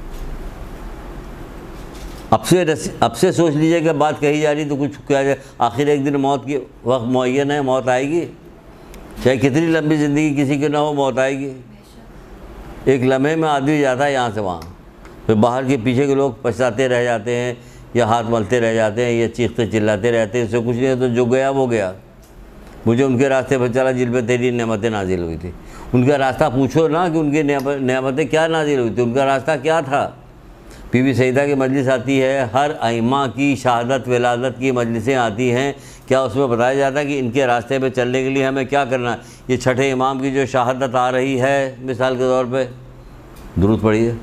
اب سے سوچ لیجئے کہ بات کہی جا رہی تو کچھ کیا جائے. آخر ایک دن موت کی وقت معین ہے، موت آئے گی. چاہے کتنی لمبی زندگی کسی کی نہ ہو، موت آئے گی. ایک لمحے میں آدمی جاتا ہے یہاں سے وہاں. پھر باہر کے پیچھے کے لوگ پچھتاتے رہ جاتے ہیں، یا ہاتھ ملتے رہ جاتے ہیں، یا چیختے چلاتے رہتے ہیں. اس سے کچھ نہیں ہے. تو جو گیا وہ گیا. مجھے ان کے راستے پر چلا جن پہ تیری نعمتیں نازل ہوئی تھی. ان کا راستہ پوچھو نا کہ ان کی نعمتیں کیا نازل ہوئی تھی، ان کا راستہ کیا تھا. بی بی سیدہ کی مجلس آتی ہے، ہر ائمہ کی شہادت ولادت کی مجلسیں آتی ہیں، کیا اس میں بتایا جاتا ہے کہ ان کے راستے پہ چلنے کے لیے ہمیں کیا کرنا ہے؟ یہ چھٹے امام کی جو شہادت آ رہی ہے مثال کے طور پہ، درود پڑھیے،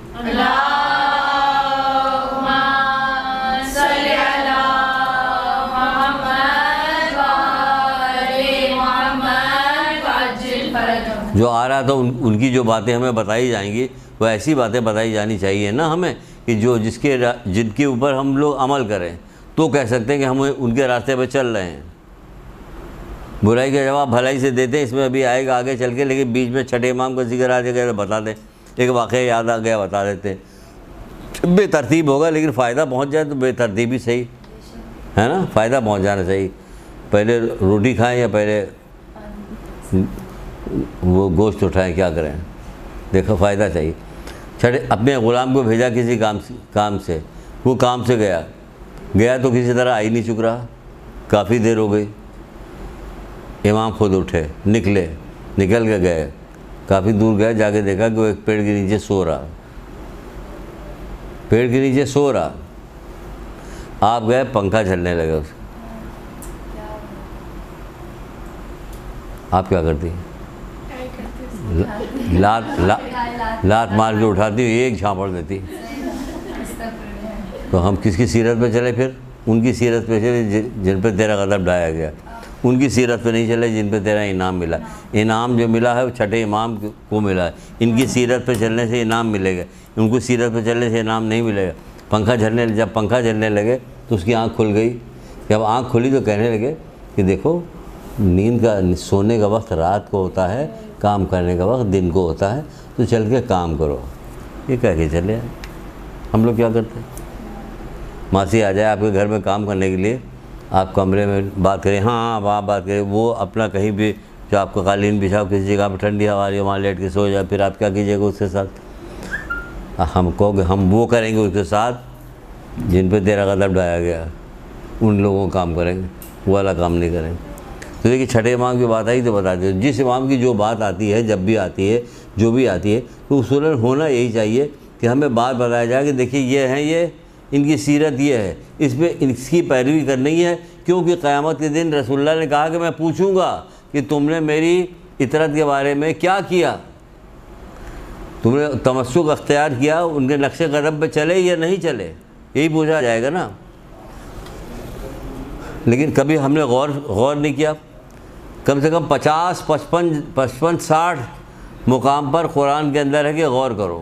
جو آ رہا تو ان کی جو باتیں ہمیں بتائی جائیں گی وہ ایسی باتیں بتائی جانی چاہیے نا ہمیں کہ جن کے اوپر ہم لوگ عمل کریں تو کہہ سکتے ہیں کہ ہم ان کے راستے پہ چل رہے ہیں۔ برائی کا جواب بھلائی سے دیتے ہیں، اس میں ابھی آئے گا آگے چل کے، لیکن بیچ میں چھٹے امام کا ذکر آ جائے گا تو بتا دیں، ایک واقعہ یاد آ گیا بتا دیتے ہیں۔ بے ترتیب ہوگا لیکن فائدہ پہنچ جائے تو بے ترتیب ہی صحیح ہے نا، فائدہ پہنچ جانا چاہیے۔ پہلے روٹی کھائیں یا پہلے وہ گوشت اٹھائیں، کیا کریں؟ دیکھو فائدہ چاہیے۔ چھٹے اپنے غلام کو بھیجا کسی کام سے، وہ کام سے گیا تو کسی طرح آئی نہیں چک رہا، کافی دیر ہو گئی، امام خود اٹھے، نکل کے گئے، کافی دور گئے، جا کے دیکھا کہ وہ ایک پیڑ کے نیچے سو رہا، آپ گئے، پنکھا چلنے لگے اس، آپ کیا کرتی؟ لات مار کے اٹھاتی، ایک جھانپڑ دیتی۔ تو ہم کس کی سیرت پہ چلے؟ پھر ان کی سیرت پہ چلے جن پہ تیرا غضب ڈھایا گیا، ان کی سیرت پہ نہیں چلے جن پہ تیرا انعام ملا۔ انعام جو ملا ہے وہ چھٹے امام کو ملا ہے، ان کی سیرت پہ چلنے سے انعام ملے گا، ان کو سیرت پہ چلنے سے انعام نہیں ملے گا۔ جب پنکھا چلنے لگے تو اس کی آنکھ کھل گئی، جب آنکھ کھلی تو کہنے لگے کہ دیکھو نیند کا سونے کا وقت رات کو ہوتا ہے، کام کرنے کا وقت دن کو ہوتا ہے، تو چل کے کام کرو، یہ کہہ کے چلے آئے۔ ہم لوگ کیا کرتے ہیں؟ ماسی آ جائے آپ کے گھر میں کام کرنے کے لیے، آپ کمرے میں بات کریں، ہاں وہاں بات کریں، وہ اپنا کہیں بھی جو آپ کا قالین بچھاؤ کسی جگہ پہ ٹھنڈی ہوا رہی ہے وہاں لیٹ کے سو جائے، پھر آپ کیا کیجیے گا اس کے ساتھ؟ ہم کہو گے ہم وہ کریں گے اس کے ساتھ جن پہ تیرا غضب ڈھایا گیا، ان لوگوں کا کام کریں گے، وہ والا کام نہیں کریں گے۔ تو دیکھیے چھٹے امام کی بات آئی تو بتا دیں، جس امام کی جو بات آتی ہے، جب بھی آتی ہے، جو بھی آتی ہے، تو اصولاً ہونا یہی چاہیے کہ ہمیں بات بتایا جائے کہ دیکھیے یہ ہیں، یہ ان کی سیرت یہ ہے، اس پہ اس کی پیروی کرنی ہے، کیونکہ قیامت کے دن رسول اللہ نے کہا کہ میں پوچھوں گا کہ تم نے میری اطرت کے بارے میں کیا کیا، تم نے تمسک اختیار کیا، ان کے نقش قدم پہ چلے یا نہیں چلے، یہی پوچھا جائے گا نا۔ لیکن کبھی ہم نے غور نہیں کیا۔ کم سے کم 50 55 60 مقام پر قرآن کے اندر ہے کہ غور کرو،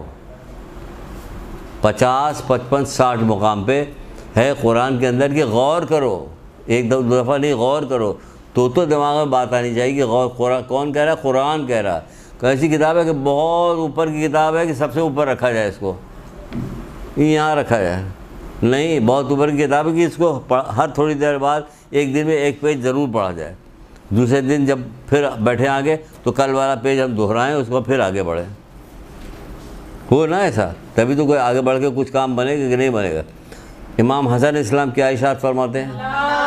50 55 60 مقام پہ ہے قرآن کے اندر کہ غور کرو، ایک دو دفعہ نہیں، غور کرو۔ تو دماغ میں بات آنی چاہیے کہ غور کون کہہ رہا ہے؟ قرآن کہہ رہا ہے۔ ایسی کتاب ہے کہ بہت اوپر کی کتاب ہے کہ سب سے اوپر رکھا جائے، اس کو یہاں رکھا جائے، نہیں، بہت اوپر کی کتاب ہے کہ اس کو ہر تھوڑی دیر بعد ایک دن میں ایک پیج ضرور پڑھا جائے، دوسرے دن جب پھر بیٹھے آگے تو کل والا پیج ہم دہرائیں، اس کو پھر آگے بڑھیں، ہو نا ایسا، تبھی تو کوئی آگے بڑھ کے کچھ کام بنے گا کہ نہیں بنے گا۔ امام حسن علیہ السلام کیا ارشاد فرماتے ہیں؟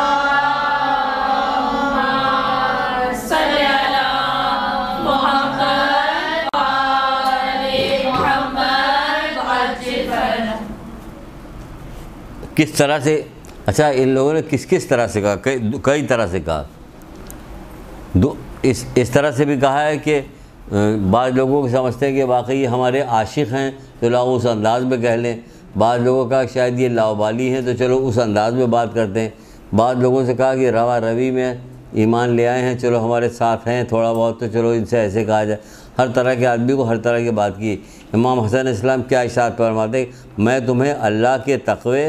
کس طرح سے؟ اچھا ان لوگوں نے کس طرح سے کہا؟ کئی طرح سے کہا۔ اس طرح سے بھی کہا ہے کہ بعض لوگوں کو سمجھتے ہیں کہ واقعی ہمارے عاشق ہیں تو لاؤ اس انداز میں کہہ لیں، بعض لوگوں کا شاید یہ لاؤبالی ہیں تو چلو اس انداز میں بات کرتے ہیں، بعض لوگوں سے کہا کہ روا روی میں ایمان لے آئے ہیں، چلو ہمارے ساتھ ہیں تھوڑا بہت تو چلو ان سے ایسے کہا جائے، ہر طرح کے آدمی کو ہر طرح کی بات کی۔ امام حسن علیہ السلام کیا ارشاد فرماتے ہیں؟ میں تمہیں اللہ کے تقوی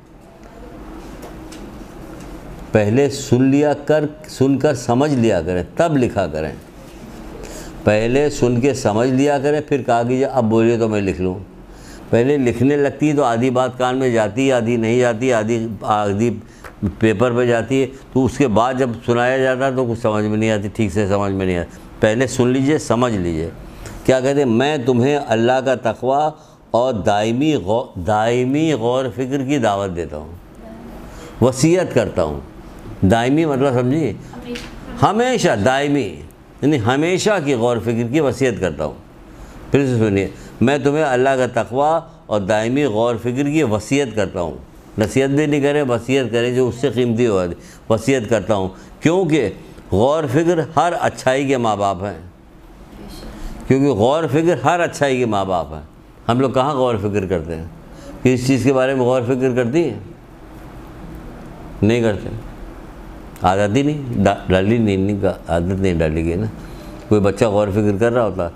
پہلے سن کر سمجھ لیا کریں، تب لکھا کریں، پہلے سن کے سمجھ لیا کریں، پھر کہا کیجیے اب بولیے تو میں لکھ لوں۔ پہلے لکھنے لگتی تو آدھی بات کان میں جاتی، آدھی نہیں جاتی، آدھی پیپر پہ جاتی ہے، تو اس کے بعد جب سنایا جاتا تو کچھ سمجھ میں نہیں آتی، ٹھیک سے سمجھ میں نہیں آتی۔ پہلے سن لیجئے، سمجھ لیجئے۔ کیا کہتے ہیں؟ میں تمہیں اللہ کا تقوی اور دائمی غور فکر کی دعوت دیتا ہوں، وصیت کرتا ہوں۔ دائمی مطلب سمجھیے، ہمیشہ، دائمی یعنی ہمیشہ کی غور فکر کی وصیت کرتا ہوں۔ پھر سے سنیے، میں تمہیں اللہ کا تقوی اور دائمی غور فکر کی وصیت کرتا ہوں. نصیحت بھی نہیں کرے، وصیت کرے جو اس سے قیمتی ہو. وصیت کرتا ہوں کیونکہ غور فکر ہر اچھائی کے ماں باپ ہیں. کیونکہ غور فکر ہر اچھائی کے ماں باپ ہیں. ہم لوگ کہاں غور فکر کرتے ہیں؟ کس چیز کے بارے میں غور فکر کرتی ہیں؟ نہیں کرتے. عادت ہی نہیں ڈالی، نہیں عادت نہیں ڈالی گئی نا. کوئی بچہ غور فکر کر رہا ہوتا،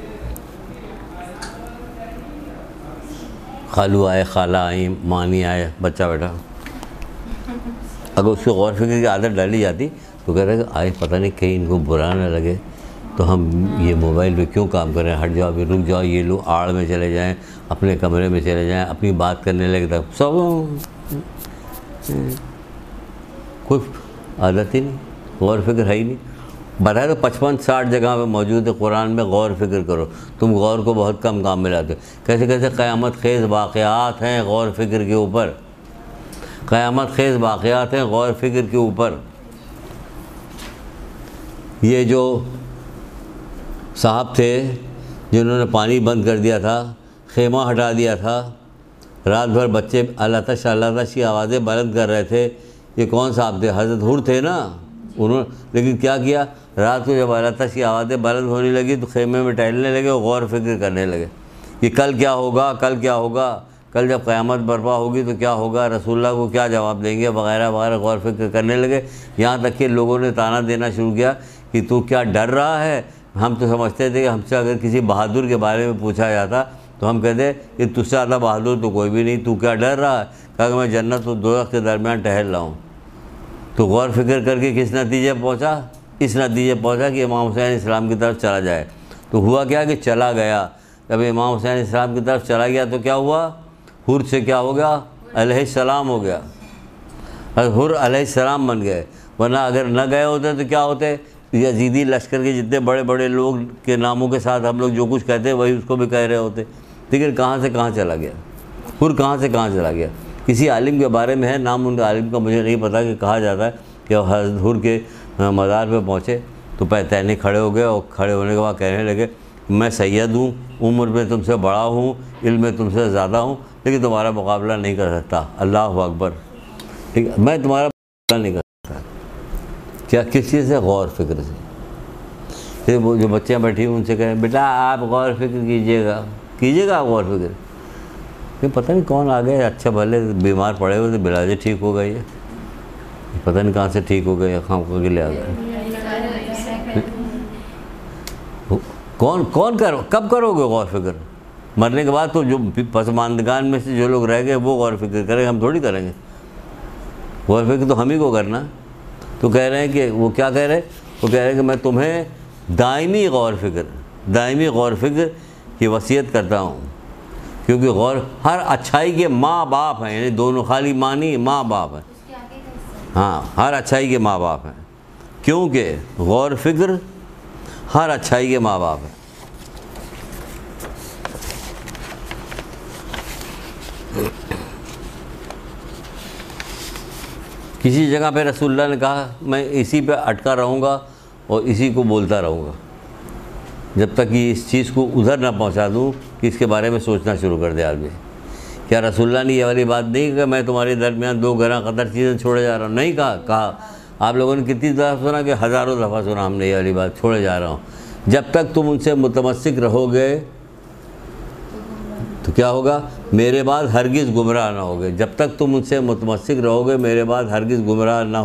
خالو آئے، خالہ آئیں، مانی آئے، بچہ بیٹھا، اگر اس کو غور فکر کی عادت ڈالی جاتی تو کہہ رہے کہ آئے پتہ نہیں کہیں ان کو برا نہ لگے تو ہم یہ موبائل پہ کیوں کام کریں، ہٹ جاؤ، بھی رک جاؤ، یہ لوگ آڑ میں چلے جائیں، اپنے کمرے میں چلے جائیں، اپنی بات کرنے لگے تک سب کوئی عادت ہی نہیں، غور فکر ہے ہی نہیں. بتائے تو 55-60 جگہ پہ موجود ہے قرآن میں غور فکر کرو. تم غور کو بہت کم کام میں لاتے ہو. کیسے کیسے قیامت خیز واقعات ہیں غور فکر کے اوپر، قیامت خیز واقعات ہیں غور فکر کے اوپر. یہ جو صاحب تھے جنہوں نے پانی بند کر دیا تھا، خیمہ ہٹا دیا تھا، رات بھر بچے اللہ تش کی آوازیں بلند کر رہے تھے، یہ کون صاحب تھے؟ حضرت حر تھے نا. انہوں لیکن کیا کیا، رات کو جب اللہ تش کی آوازیں بلند ہونے لگی تو خیمے میں ٹہلنے لگے اور غور فکر کرنے لگے کہ کل کیا ہوگا، کل کیا ہوگا، کل جب قیامت برپا ہوگی تو کیا ہوگا، رسول اللہ کو کیا جواب دیں گے، وغیرہ وغیرہ غور فکر کرنے لگے. یہاں تک کہ لوگوں نے طعنہ دینا شروع کیا کہ تو کیا ڈر رہا ہے. ہم تو سمجھتے تھے کہ ہم سے اگر کسی بہادر کے بارے میں پوچھا جاتا تو ہم کہتے کہ تجھ سے زیادہ بہادر تو کوئی بھی نہیں، تو کیا ڈر رہا ہے؟ کہا کہ میں جنت و دوزخ کے درمیان ٹہل رہا ہوں. تو غور فکر کر کے کس نتیجے پہنچا؟ اس نتیجے پہنچا کہ امام حسین اسلام کی طرف چلا جائے. تو ہوا کیا کہ چلا گیا. جب امام حسین اسلام کی طرف چلا گیا تو کیا ہوا؟ حر سے کیا ہو گیا؟ علیہ السلام ہو گیا. حر علیہ السلام بن گئے. ورنہ اگر نہ گئے ہوتے تو کیا ہوتے؟ یزیدی لشکر کے جتنے بڑے بڑے لوگ کے ناموں کے ساتھ ہم لوگ جو کچھ کہتے ہیں وہی اس کو بھی کہہ رہے ہوتے. لیکن کہاں سے کہاں چلا گیا؟ حر کہاں سے کہاں چلا گیا؟ کسی عالم کے بارے میں ہے، نام ان عالم کا مجھے نہیں پتا، کہ کہا جاتا ہے کہ حضرت حر کے مزار پہ پہنچے تو پہتینے کھڑے ہو گئے اور کھڑے ہونے کے بعد کہنے لگے میں سید ہوں، عمر میں تم سے بڑا ہوں، علم میں تم سے زیادہ ہوں، لیکن تمہارا مقابلہ نہیں کر سکتا. اللہ اکبر. ٹھیک ہے، میں تمہارا مقابلہ نہیں کر سکتا. کیا کس چیز سے؟ غور فکر سے. پھر وہ جو بچیاں بیٹھی ہیں ان سے کہیں بیٹا آپ غور فکر کیجیے گا آپ غور فکر. یہ پتہ نہیں کون آ گئے، اچھا بھلے بیمار پڑے ہوئے تو بلاجے ٹھیک ہو گئی ہے، پتہ نہیں کہاں سے ٹھیک ہو گئے، خام خواہ کے لے آ گئے. کون کب کرو گے غور فکر؟ مرنے کے بعد تو جو پسماندگان میں سے جو لوگ رہ گئے وہ غور فکر کریں گے، ہم تھوڑی کریں گے. غور فکر تو ہم ہی کو کرنا. تو کہہ رہے ہیں کہ وہ کیا کہہ رہے؟ وہ کہہ رہے ہیں کہ میں تمہیں دائمی غور فکر کی وصیت کرتا ہوں، کیونکہ غور ہر اچھائی کے ماں باپ ہیں. یعنی دونوں خالی مانی ماں باپ ہیں. ہاں، ہر اچھائی کے ماں باپ ہیں، کیونکہ غور فکر ہر اچھائی کے ماں باپ ہیں. کسی جگہ پہ رسول اللہ نے کہا میں اسی پہ اٹکا رہوں گا اور اسی کو بولتا رہوں گا جب تک کہ اس چیز کو ادھر نہ پہنچا دوں کہ اس کے بارے میں سوچنا شروع کر دے آدمی. کیا رسول اللہ نے یہ والی بات نہیں کہ میں تمہارے درمیان 2 گرہ قطر چیزیں چھوڑے جا رہا ہوں؟ نہیں کہا. آپ لوگوں نے کتنی دفعہ سنا؟ کہ ہزاروں دفعہ سنا ہم نے یہ والی بات، چھوڑے جا رہا ہوں. جب تک تم ان سے متمسک رہو گے تو کیا ہوگا؟ میرے بعد ہرگز گمراہ نہ ہوگے. جب تک تم ان سے متمسک رہو گے میرے بعد ہرگز گمراہ نہ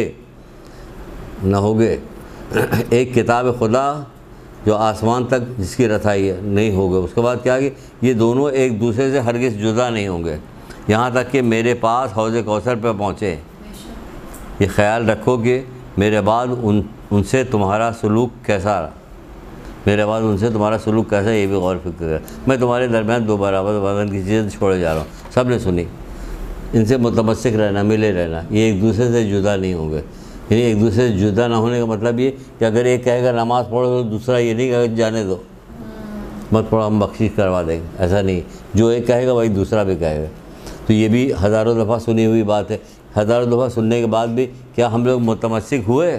ہوگے. ایک کتاب خدا جو آسمان تک جس کی رسائی ہے نہیں ہوگے. اس کے بعد کیا کہ یہ دونوں ایک دوسرے سے ہرگز جدا نہیں ہوں گے یہاں تک کہ میرے پاس حوض کوثر پہ پہنچے. یہ خیال رکھو کہ میرے بعد ان سے تمہارا سلوک کیسا رہا، میرے بعد ان سے تمہارا سلوک کیسا، یہ بھی غور فکر کرے. میں تمہارے درمیان 2 برابر وزن کی چیزیں چھوڑے جا رہا ہوں. سب نے سنی. ان سے متمسک رہنا، ملے رہنا، یہ ایک دوسرے سے جدا نہیں ہوں گے. یعنی ایک دوسرے سے جدا نہ ہونے کا مطلب یہ کہ اگر ایک کہے گا نماز پڑھو تو دوسرا یہ نہیں کہے گا جانے دو مت پڑھو ہم بخشش کروا دیں گے. ایسا نہیں، جو ایک کہے گا وہی دوسرا بھی کہے گا. تو یہ بھی ہزاروں دفعہ سنی ہوئی بات ہے. ہزاروں دفعہ سننے کے بعد بھی کیا ہم لوگ متمسک ہوئے؟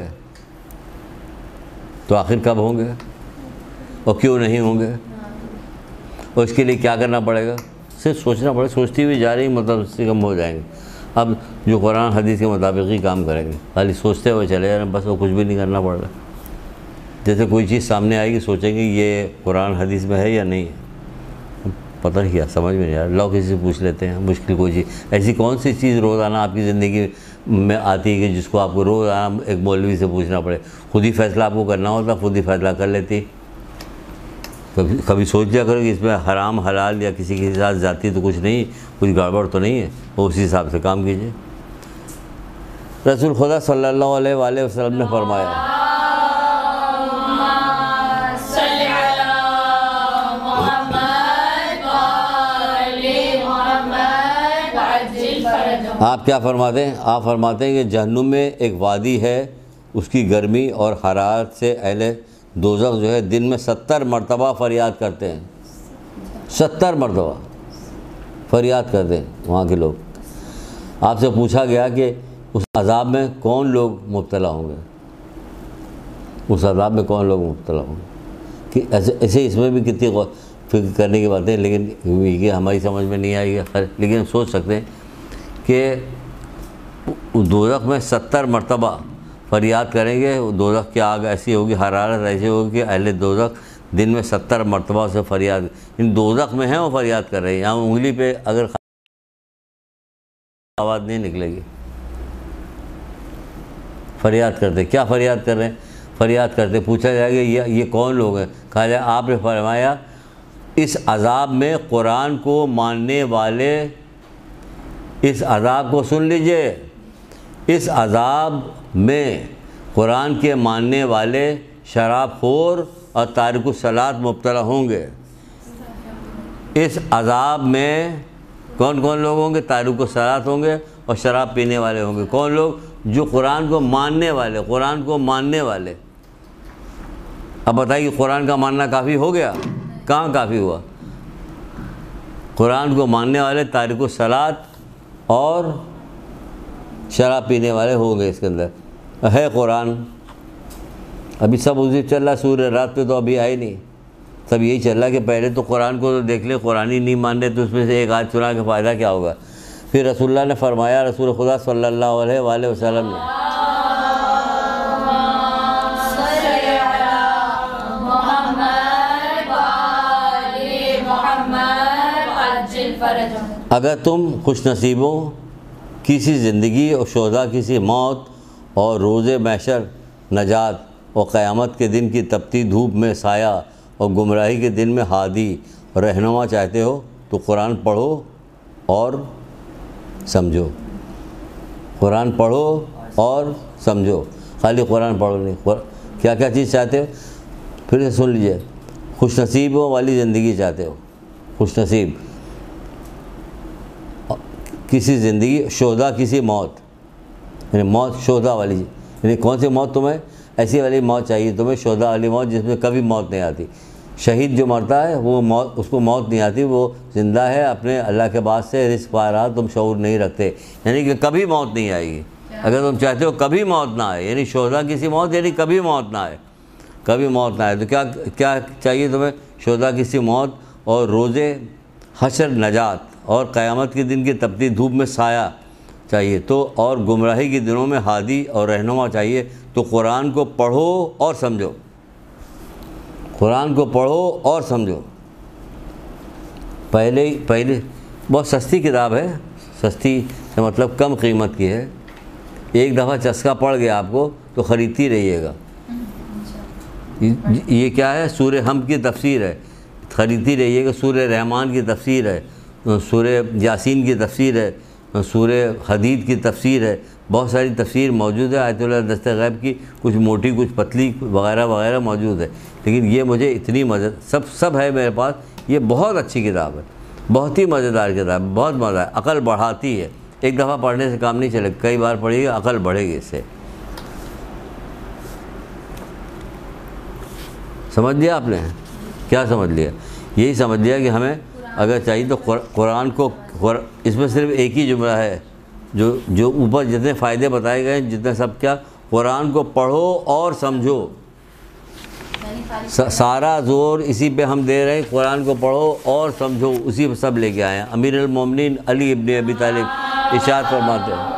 تو آخر کب ہوں گے اور کیوں نہیں ہوں گے؟ اور اس کے لیے کیا کرنا پڑے گا؟ صرف سوچنا پڑے، سوچتی ہوئی جا رہی مطلب اس سے کم ہو جائیں گے. اب جو قرآن حدیث کے مطابق ہی کام کریں گے، خالی سوچتے ہوئے چلے جا رہے ہیں، بس وہ کچھ بھی نہیں کرنا پڑ رہا. جیسے کوئی چیز سامنے آئے گی سوچیں گے یہ قرآن حدیث میں ہے یا نہیں ہے، پتہ نہیں کیا سمجھ میں نہیں آ رہا. لاؤ کسی سے پوچھ لیتے ہیں، مشکل کوئی چیز ایسی کون سی چیز روزانہ آپ کی زندگی میں آتی ہے کہ جس کو آپ کو روزانہ ایک مولوی سے پوچھنا پڑے؟ خود ہی فیصلہ آپ کو کرنا ہوتا، خود ہی فیصلہ کر لیتی. کبھی سوچ لیا کرو کہ اس میں حرام حلال یا کسی کے ساتھ ذاتی تو کچھ نہیں، کچھ گڑبڑ تو نہیں ہے، وہ اسی حساب سے کام کیجیے. رسول خدا صلی اللہ علیہ وآلہ وسلم نے فرمایا، آپ کیا فرماتے ہیں؟ آپ فرماتے ہیں کہ جہنم میں ایک وادی ہے، اس کی گرمی اور حرارت سے اہل دوزخ جو ہے دن میں 70 مرتبہ فریاد کرتے ہیں. 70 مرتبہ فریاد کرتے ہیں وہاں کے لوگ. آپ سے پوچھا گیا کہ اس عذاب میں کون لوگ مبتلا ہوں گے، اس عذاب میں کون لوگ مبتلا ہوں گے؟ کہ ایسے اس میں بھی کتنی فکر کرنے کی باتیں، لیکن یہ ہماری سمجھ میں نہیں آئی ہے. لیکن ہم سوچ سکتے ہیں کہ دوزخ میں 70 مرتبہ فریاد کریں گے. دوزخ کی آگ ایسی ہوگی، حرارت ایسی ہوگی کہ اہل دوزخ دن میں 70 مرتبہ سے فریاد، ان دوزخ میں ہیں وہ فریاد کر رہے ہیں. یہاں انگلی پہ اگر آواز نہیں نکلے گی، فریاد کرتے. کیا فریاد کر رہے ہیں؟ فریاد کرتے. پوچھا جائے گا یہ کون لوگ ہیں؟ کہا جائے آپ نے فرمایا اس عذاب میں قرآن کو ماننے والے، اس عذاب کو سن لیجئے، اس عذاب میں قرآن کے ماننے والے شراب خور اور تارک الصلاۃ مبتلا ہوں گے. اس عذاب میں کون کون لوگ ہوں گے؟ تارک الصلاۃ ہوں گے اور شراب پینے والے ہوں گے. کون لوگ؟ جو قرآن کو ماننے والے، قرآن کو ماننے والے. اب بتائیے قرآن کا ماننا کافی ہو گیا؟ کہاں کافی ہوا؟ قرآن کو ماننے والے تارک الصلاۃ اور شراب پینے والے ہوں گے. اس کے اندر ہے قرآن. ابھی سب اسی چل رہا، سورہ رات پہ تو ابھی آئے نہیں. سب یہی چل رہا کہ پہلے تو قرآن کو تو دیکھ لیں، قرآن ہی نہیں مان رہے تو اس میں سے ایک آیت سنا کے فائدہ کیا ہوگا؟ پھر رسول اللہ نے فرمایا، رسول خدا صلی اللہ علیہ وآلہ وسلم نے اگر تم خوش نصیبوں کسی زندگی اور شہداء کسی موت اور روز محشر نجات اور قیامت کے دن کی تپتی دھوپ میں سایہ اور گمراہی کے دن میں ہادی اور رہنما چاہتے ہو تو قرآن پڑھو اور سمجھو. قرآن پڑھو اور سمجھو. خالی قرآن پڑھو نہیں، کیا کیا چیز چاہتے ہو؟ پھر سے سن لیجئے. خوش نصیبوں والی زندگی چاہتے ہو، خوش نصیب کسی زندگی، شہداء کسی موت، یعنی موت شہداء والی، یعنی کون سی موت تمہیں؟ ایسی والی موت چاہیے تمہیں، شہداء والی موت جس میں کبھی موت نہیں آتی. شہید جو مرتا ہے وہ موت، اس کو موت نہیں آتی، وہ زندہ ہے اپنے اللہ کے بعد سے رزق پا رہا، تم شعور نہیں رکھتے، یعنی کہ کبھی موت نہیں آئے گی. اگر تم چاہتے ہو کبھی موت نہ آئے، یعنی شہداء کسی موت، یعنی کبھی موت نہ آئے، کبھی موت نہ آئے، تو کیا چاہیے تمہیں؟ شہداء کسی موت اور روز حشر نجات اور قیامت کے دن کی تپتی دھوپ میں سایہ چاہیے تو، اور گمراہی کے دنوں میں ہادی اور رہنما چاہیے تو قرآن کو پڑھو اور سمجھو. قرآن کو پڑھو اور سمجھو. پہلے بہت سستی کتاب ہے، سستی سے مطلب کم قیمت کی ہے. ایک دفعہ چسکا پڑ گیا آپ کو تو خریدتی رہیے گا. یہ کیا ہے؟ سورہ حمد کی تفسیر ہے، خریدتی رہیے گا. سورہ رحمان کی تفسیر ہے، سورہ یاسین کی تفسیر ہے، سورہ حدید کی تفسیر ہے. بہت ساری تفسیر موجود ہے آیت اللہ دست غیب کی، کچھ موٹی کچھ پتلی وغیرہ وغیرہ موجود ہے. لیکن یہ مجھے اتنی سب ہے میرے پاس. یہ بہت اچھی کتاب ہے، بہت ہی مزیدار کتاب ہے، بہت مزہ ہے، عقل بڑھاتی ہے. ایک دفعہ پڑھنے سے کام نہیں چلے، کئی بار پڑھیے گا عقل بڑھے گی اس سے. سمجھ لیا آپ نے؟ کیا سمجھ لیا؟ یہی سمجھ لیا کہ ہمیں اگر چاہیے تو قرآن کو، اس میں صرف ایک ہی جملہ ہے جو اوپر جتنے فائدے بتائے گئے ہیں، جتنے سب کیا، قرآن کو پڑھو اور سمجھو. سارا زور اسی پہ ہم دے رہے ہیں، قرآن کو پڑھو اور سمجھو، اسی پہ سب لے کے آئے ہیں۔ امیر المومنین علی ابن ابی طالب ارشاد فرماتے ہیں،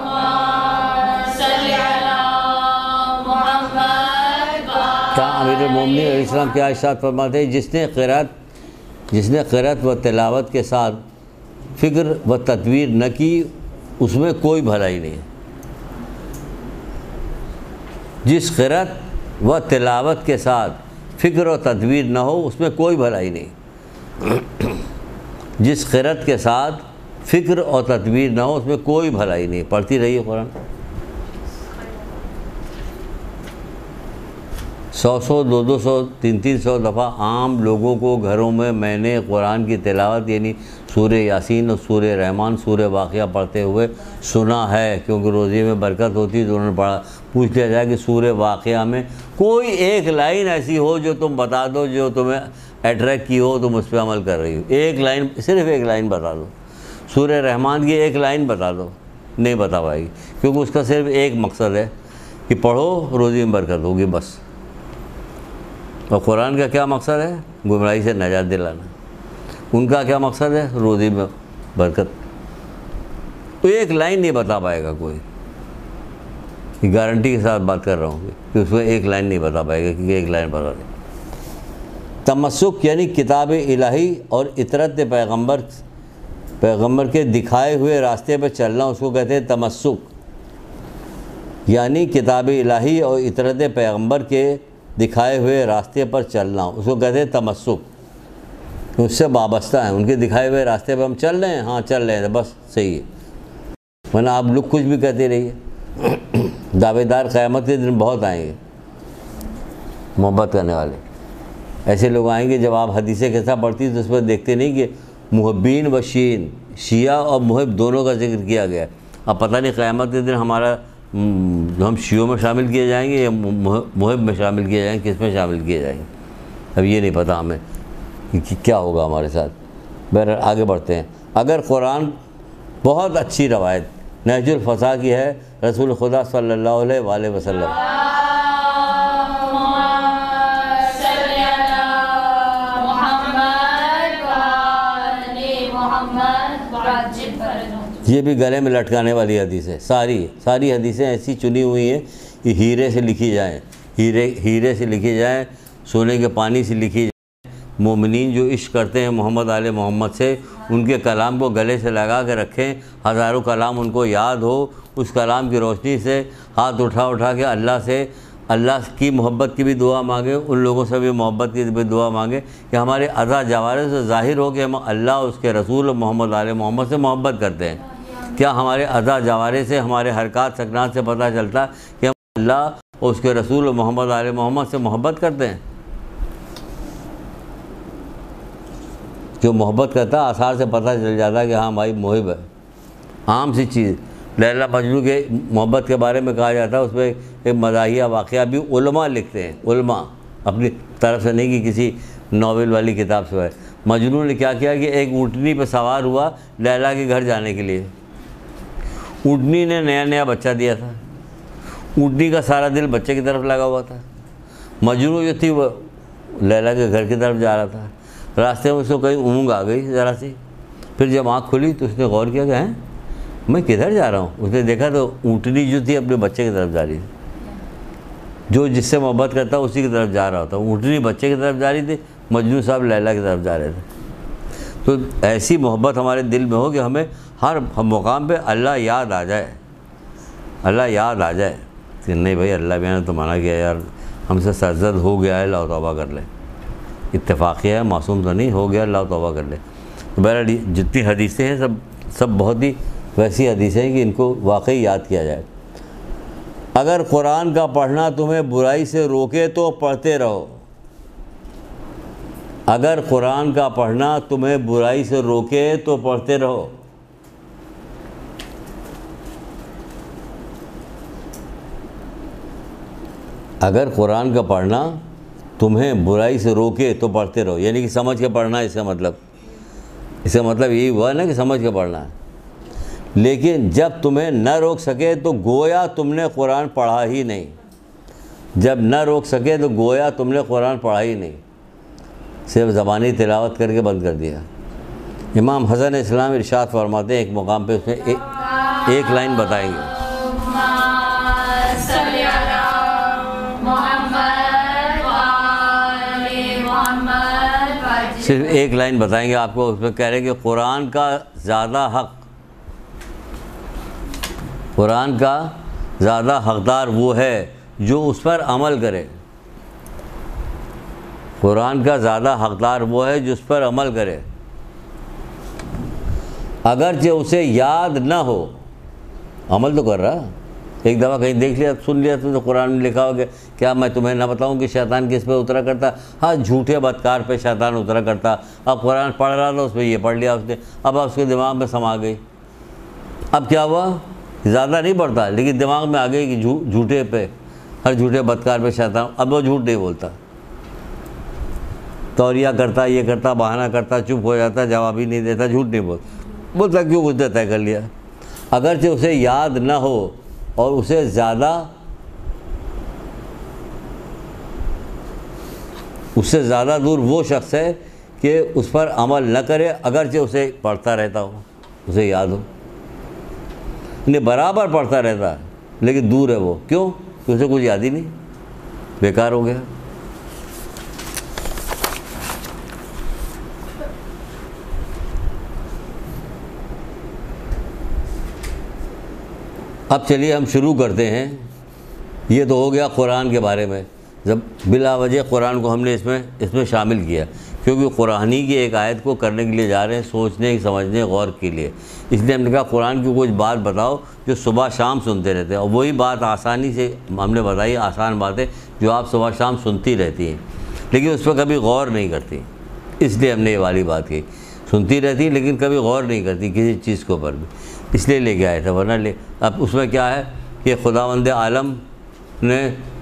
کیا امیر المومنین علیہ السلام کیا ارشاد فرماتے ہیں، جس نے قرأت و تلاوت کے ساتھ فکر و تدبیر نہ کی اس میں کوئی بھلائی نہیں ہے۔ جس قرأت و تلاوت کے ساتھ فکر و تدبیر نہ ہو اس میں کوئی بھلائی نہیں۔ جس قرأت کے ساتھ فکر اور تدبیر نہ ہو اس میں کوئی بھلائی نہیں۔ پڑھتی رہیے قرآن، 100 200 300 دفعہ عام لوگوں کو گھروں میں نے قرآن کی تلاوت یعنی سورہ یاسین اور سورہ رحمان، سورہ واقعہ پڑھتے ہوئے سنا ہے، کیونکہ روزی میں برکت ہوتی تو انہوں نے پڑھا۔ پوچھ لیا جائے کہ سورہ واقعہ میں کوئی ایک لائن ایسی ہو جو تم بتا دو، جو تمہیں اٹریکٹ کی ہو، تم اس پہ عمل کر رہی ہو، ایک لائن، صرف ایک لائن بتا دو۔ سورہ رحمان کی ایک لائن بتا دو، نہیں بتا پائے گی، کیونکہ اس کا صرف ایک مقصد ہے کہ پڑھو روزی میں برکت ہوگی بس۔ اور قرآن کا کیا مقصد ہے؟ گمراہی سے نجات دلانا۔ ان کا کیا مقصد ہے؟ روزی میں برکت۔ تو ایک لائن نہیں بتا پائے گا کوئی، گارنٹی کے ساتھ بات کر رہا ہوں کہ اس میں ایک لائن نہیں بتا پائے گا، کیونکہ ایک لائن بتا دے۔ تمسک یعنی کتاب الہی اور اطرت پیغمبر کے دکھائے ہوئے راستے پہ چلنا، اس کو کہتے ہیں تمسک۔ یعنی کتاب الہی اور اطرت پیغمبر کے دکھائے ہوئے راستے پر چلنا، اس کو کہتے ہیں تمسک۔ اس سے وابستہ ہیں، ان کے دکھائے ہوئے راستے پہ ہم چل رہے ہیں، ہاں چل رہے ہیں بس صحیح ہے، ورنہ آپ لوگ کچھ بھی کہتے رہیے۔ دعوے دار قیامت کے دن بہت آئیں گے، محبت کرنے والے ایسے لوگ آئیں گے۔ جب آپ حدیثیں کیسا پڑھتی تو اس پر دیکھتے نہیں کہ محبین و شیعین، شیعہ اور محب دونوں کا ذکر کیا گیا ہے۔ اب پتہ نہیں قیامت کے دن ہمارا ہم شیعوں میں شامل کیے جائیں گے یا محب میں شامل کیے جائیں گے، کس میں شامل کیے جائیں گے، اب یہ نہیں پتہ ہمیں کہ کیا ہوگا ہمارے ساتھ۔ بہرحال آگے بڑھتے ہیں۔ اگر قرآن، بہت اچھی روایت نہج الفصاح کی ہے، رسول خدا صلی اللہ علیہ وآلہ وسلم یہ بھی گلے میں لٹکانے والی حدیث ہے۔ ساری حدیثیں ایسی چنی ہوئی ہیں کہ ہیرے سے لکھی جائیں، ہیرے سے لکھی جائیں، سونے کے پانی سے لکھی جائیں۔ مومنین جو عشق کرتے ہیں محمد آل محمد سے، ان کے کلام کو گلے سے لگا کے رکھیں، ہزاروں کلام ان کو یاد ہو، اس کلام کی روشنی سے ہاتھ اٹھا کے اللہ کی محبت کی بھی دعا مانگیں، ان لوگوں سے بھی محبت کی بھی دعا مانگیں کہ ہمارے اعضاء جوارح سے ظاہر ہو کہ ہم اللہ، اس کے رسول محمد آل محمد سے محبت کرتے ہیں۔ کیا ہمارے اعضاء جوارح سے، ہمارے حرکات سکنات سے پتہ چلتا کہ ہم اللہ اور اس کے رسول محمد آل محمد سے محبت کرتے ہیں؟ جو محبت کرتا ہے آثار سے پتہ چل جاتا ہے کہ ہاں بھائی محب ہے۔ عام سی چیز، لیلا مجنوں کے محبت کے بارے میں کہا جاتا ہے، اس میں ایک مزاحیہ واقعہ بھی علماء لکھتے ہیں، علماء اپنی طرف سے نہیں کہ کسی ناول والی کتاب سے ہے۔ مجنوں نے کیا کیا کہ ایک اونٹنی پہ سوار ہوا لیلا کے گھر جانے کے لیے۔ اونٹنی نے نیا بچہ دیا تھا، اونٹنی کا سارا دل بچے کی طرف لگا ہوا تھا۔ مجنوں جو تھی وہ لیلا کے گھر کی طرف جا رہا تھا، راستے میں اس کو کہیں اونگ آ گئی ذرا سی، پھر جب آنکھ کھلی تو اس نے غور کیا کہ میں کدھر جا رہا ہوں۔ اس نے دیکھا تو اونٹنی جو تھی اپنے بچے کی طرف جا رہی تھی، جو جس سے محبت کرتا اسی کی طرف جا رہا ہوتا۔ اونٹنی بچے کی طرف جا رہی تھی، مجنوں صاحب لیلا کی طرف جا رہے تھے۔ تو ایسی محبت ہمارے دل میں ہو کہ ہمیں ہر مقام پہ اللہ یاد آ جائے، اللہ یاد آ جائے کہ نہیں بھائی اللہ بھی نے تو منع کیا یار، ہم سے سرزد ہو گیا ہے، اللہ توبہ کر لے۔ اتفاقیہ ہے، معصوم تو نہیں، ہو گیا اللہ توبہ کر لے۔ تو بہرحال جتنی حدیثیں ہیں سب بہت ہی ویسی حدیثیں ہیں کہ ان کو واقعی یاد کیا جائے۔ اگر قرآن کا پڑھنا تمہیں برائی سے روکے تو پڑھتے رہو۔ اگر قرآن کا پڑھنا تمہیں برائی سے روکے تو پڑھتے رہو۔ اگر قرآن کا پڑھنا تمہیں برائی سے روکے تو پڑھتے رہو، یعنی کہ سمجھ کے پڑھنا ہے، اس کا مطلب یہی ہوا نا کہ سمجھ کے پڑھنا ہے۔ لیکن جب تمہیں نہ روک سکے تو گویا تم نے قرآن پڑھا ہی نہیں۔ جب نہ روک سکے تو گویا تم نے قرآن پڑھا ہی نہیں، صرف زبانی تلاوت کر کے بند کر دیا۔ امام حسن اسلام ارشاد فرماتے ہیں ایک مقام پہ، اس میں ایک لائن بتائیں گے، صرف ایک لائن بتائیں گے آپ کو، اس میں کہہ رہے ہیں کہ قرآن کا زیادہ حقدار وہ ہے جو اس پر عمل کرے۔ قرآن کا زیادہ حقدار وہ ہے جو اس پر عمل کرے، اگرچہ اسے یاد نہ ہو، عمل تو کر رہا۔ ایک دفعہ کہیں دیکھ لیا، سن لیا تو قرآن میں لکھا ہو کہ کیا میں تمہیں نہ بتاؤں کہ شیطان کس پہ اترا کرتا؟ ہاں، جھوٹے بدکار پہ شیطان اترا کرتا۔ اب قرآن پڑھ رہا تھا، اس پہ یہ پڑھ لیا اس نے، اب اس کے دماغ میں سما گئی۔ اب کیا ہوا؟ زیادہ نہیں پڑھتا لیکن دماغ میں آ گئی کہ جھوٹے پہ، ہر جھوٹے بدکار پہ شیطان۔ اب وہ جھوٹ نہیں بولتا، توریہ کرتا، یہ کرتا، بہانہ کرتا، چپ ہو جاتا، جواب ہی نہیں دیتا، جھوٹ نہیں بولتا کیوں کچھ طے کر لیا۔ اگرچہ اسے یاد نہ ہو اور اسے زیادہ دور وہ شخص ہے کہ اس پر عمل نہ کرے، اگرچہ اسے پڑھتا رہتا ہو، اسے یاد ہو، انہیں برابر پڑھتا رہتا ہے لیکن دور ہے وہ، کیوں؟ کہ اسے کچھ یاد ہی نہیں، بیکار ہو گیا۔ اب چلیے ہم شروع کرتے ہیں۔ یہ تو ہو گیا قرآن کے بارے میں، جب بلا وجہ قرآن کو ہم نے اس میں شامل کیا، کیونکہ قرآنی کی ایک آیت کو کرنے کے لیے جا رہے ہیں، سوچنے، سمجھنے، غور کے لیے۔ اس لیے ہم نے کہا قرآن کی کچھ بات بتاؤ جو صبح شام سنتے رہتے ہیں، اور وہی بات آسانی سے ہم نے بتائی، آسان باتیں جو آپ صبح شام سنتی رہتی ہیں لیکن اس پہ کبھی غور نہیں کرتی۔ اس لیے ہم نے یہ والی بات کی، سنتی رہتی لیکن کبھی غور نہیں کرتی کسی چیز کے اوپر بھی، اس لیے لے کے آئے تھے، ورنہ اب اس میں کیا ہے کہ خداوند عالم نے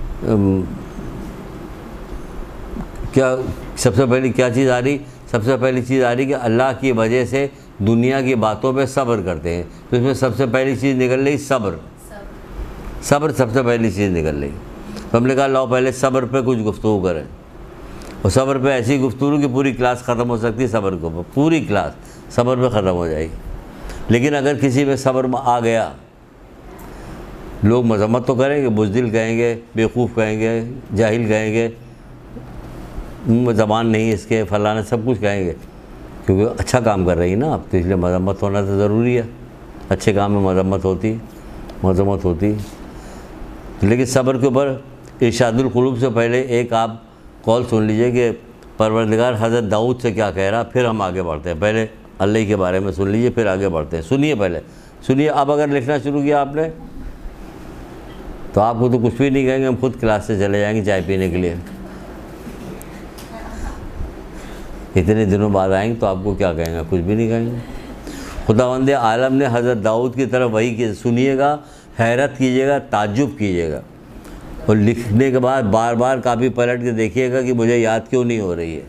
کیا سب سے پہلی کیا چیز آ رہی؟ سب سے پہلی چیز آ رہی کہ اللہ کی وجہ سے دنیا کی باتوں پہ صبر کرتے ہیں، تو اس میں سب سے پہلی چیز نکل رہی صبر سب سے پہلی چیز نکل رہی۔ تو ہم نے کہا لاؤ پہلے صبر پہ کچھ گفتگو کریں، اور صبر پہ ایسی گفتگو کہ پوری کلاس ختم ہو سکتی ہے، صبر کے اوپر پوری کلاس صبر پہ ختم ہو جائے گی۔ لیکن اگر کسی میں صبر آ گیا، لوگ مذمت تو کریں گے، بزدل کہیں گے، بیوقوف کہیں گے، جاہل کہیں گے، زبان نہیں اس کے، فلانا سب کچھ کہیں گے، کیونکہ اچھا کام کر رہی نا اب، تو اس لیے مذمت ہونا تو ضروری ہے، اچھے کام میں مذمت ہوتی۔ لیکن صبر کے اوپر ارشاد القلوب سے پہلے ایک آپ قول سن لیجئے کہ پروردگار حضرت داؤد سے کیا کہہ رہا، پھر ہم آگے بڑھتے ہیں۔ پہلے اللہ کے بارے میں سن لیجئے، پھر آگے بڑھتے ہیں۔ سنیے پہلے، سنیے۔ اب اگر لکھنا شروع کیا آپ نے تو آپ کو تو کچھ بھی نہیں کہیں گے، ہم خود کلاس سے چلے جائیں گے چائے پینے کے لیے۔ اتنے دنوں بعد آئیں گے تو آپ کو کیا کہیں گے؟ کچھ بھی نہیں کہیں گے۔ خداوند عالم نے حضرت داؤد کی طرف وحی کی، سنیے گا، حیرت کیجیے گا، تعجب کیجیے گا، اور لکھنے کے بعد بار بار کاپی پلٹ کے دیکھیے گا کہ مجھے یاد کیوں نہیں ہو رہی ہے۔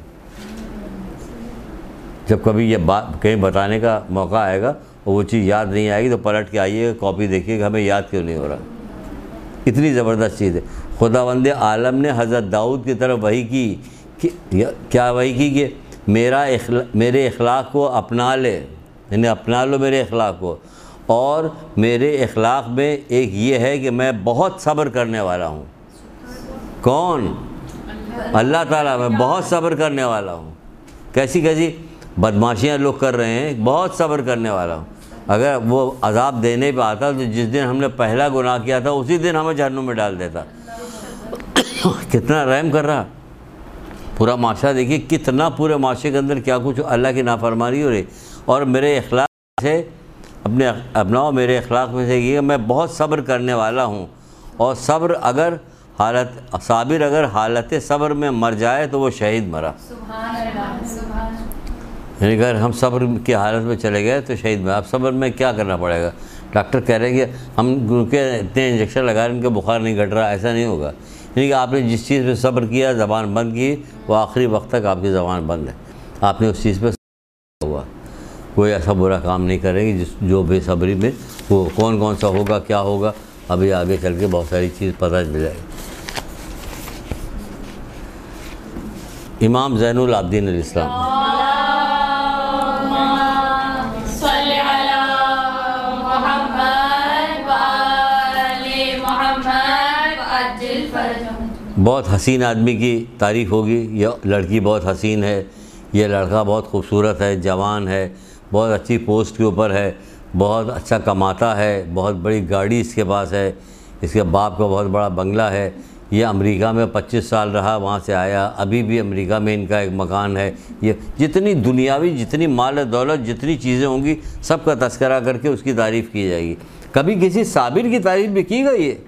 جب کبھی یہ بات کہیں بتانے کا موقع آئے گا اور وہ چیز یاد نہیں آئے گی تو پلٹ کے آئیے گا، کاپی دیکھیے گا، ہمیں یاد کیوں نہیں ہو رہا۔ اتنی زبردست چیز ہے۔ خداوند عالم نے حضرت داؤد کی طرف وحی کی، کیا وحی کی کہ میرے اخلاق کو اپنا لے، یعنی اپنا لو میرے اخلاق کو، اور میرے اخلاق میں ایک یہ ہے کہ میں بہت صبر کرنے والا ہوں۔ کون؟ اللہ تعالیٰ۔ میں بہت صبر کرنے والا ہوں۔ کیسی بدماشیاں لوگ کر رہے ہیں، بہت صبر کرنے والا ہوں۔ اگر وہ عذاب دینے پہ آتا تو جس دن ہم نے پہلا گناہ کیا تھا اسی دن ہمیں جہنم میں ڈال دیتا۔ کتنا رحم کر رہا۔ پورا معاشرہ دیکھیے کتنا، پورے معاشرے کے اندر کیا کچھ اللہ کی نافرمانی ہو رہی، اور میرے اخلاق سے اپناؤ، میرے اخلاق میں سے یہ کہ میں بہت صبر کرنے والا ہوں، اور صابر اگر حالت صبر میں مر جائے تو وہ شہید مرا۔ یعنی اگر ہم صبر کی حالت میں چلے گئے تو شہید مرا۔ اب صبر میں کیا کرنا پڑے گا؟ ڈاکٹر کہہ رہے ہیں کہ ہم اتنے انجیکشن لگا رہے ہیں ان کے بخار نہیں گھٹ رہا، ایسا نہیں ہوگا۔ یعنی کہ آپ نے جس چیز پہ صبر کیا، زبان بند کی، وہ آخری وقت تک آپ کی زبان بند ہے، آپ نے اس چیز پہ ہوا، کوئی ایسا برا کام نہیں کریں گے جو بے صبری میں وہ کون سا ہوگا، کیا ہوگا، ابھی آگے چل کے بہت ساری چیز پتہ چل جائے گی۔ امام زین العابدین علیہ السلام. بہت حسین آدمی کی تعریف ہوگی، یہ لڑکی بہت حسین ہے، یہ لڑکا بہت خوبصورت ہے، جوان ہے، بہت اچھی پوسٹ کے اوپر ہے، بہت اچھا کماتا ہے، بہت بڑی گاڑی اس کے پاس ہے، اس کے باپ کا بہت بڑا بنگلہ ہے، یہ امریکہ میں 25 سال رہا، وہاں سے آیا، ابھی بھی امریکہ میں ان کا ایک مکان ہے. یہ جتنی دنیاوی، جتنی مال و دولت، جتنی چیزیں ہوں گی، سب کا تذکرہ کر کے اس کی تعریف کی جائے گی. کبھی کسی صابر کی تعریف بھی کی گئی ہے؟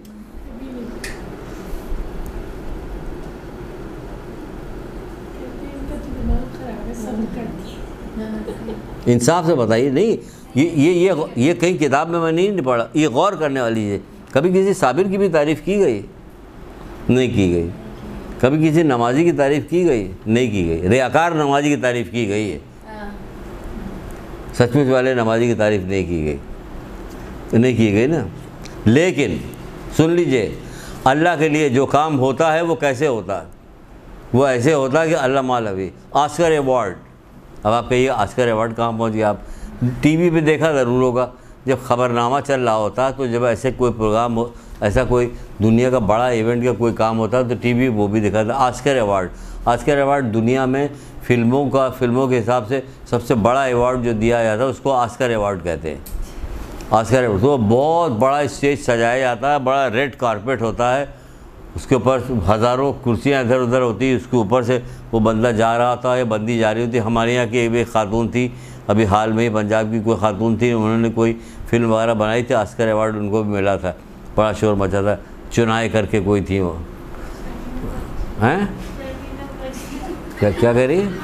انصاف سے بتائیے. نہیں، یہ کہیں کتاب میں نہیں پڑھا، یہ غور کرنے والی ہے. کبھی کسی صابر کی بھی تعریف کی گئی؟ نہیں کی گئی. کبھی کسی نمازی کی تعریف کی گئی؟ نہیں کی گئی. ریاکار نمازی کی تعریف کی گئی ہے، سچ مچ والے نمازی کی تعریف نہیں کی گئی. نہیں کی گئی نا. لیکن سن لیجئے، اللہ کے لیے جو کام ہوتا ہے وہ کیسے ہوتا ہے؟ وہ ایسے ہوتا ہے کہ اللہ مالوی آسکر ایوارڈ. اب آپ کہیے آسکر ایوارڈ کہاں پہنچ گیا؟ آپ ٹی وی پہ دیکھا ضرور ہوگا، جب خبرنامہ چل رہا ہوتا تو جب ایسے کوئی پروگرام ہو، ایسا کوئی دنیا کا بڑا ایونٹ کا کوئی کام ہوتا تو ٹی وی وہ بھی دکھاتا. Oscar award. آسکر ایوارڈ دنیا میں فلموں کے حساب سے سب سے بڑا ایوارڈ جو دیا جاتا ہے اس کو آسکر ایوارڈ کہتے ہیں. آسکر ایوارڈ تو بہت بڑا اسٹیج سجایا جاتا ہے، بڑا ریڈ کارپیٹ ہوتا ہے، اس کے اوپر ہزاروں کرسیاں ادھر ادھر ہوتی ہیں، اس کے اوپر سے وہ بندہ جا رہا ہوتا ہے یا بندی جا رہی ہوتی ہے. ہمارے یہاں کی ایک خاتون تھی، ابھی حال میں ہی پنجاب کی کوئی خاتون تھی، انہوں نے کوئی فلم وغیرہ بنائی تھی، آسکر ایوارڈ ان کو بھی ملا تھا، بڑا شور مچا تھا. چنائے کر کے کوئی تھی، وہ ہیں کیا کہہ رہی ہے؟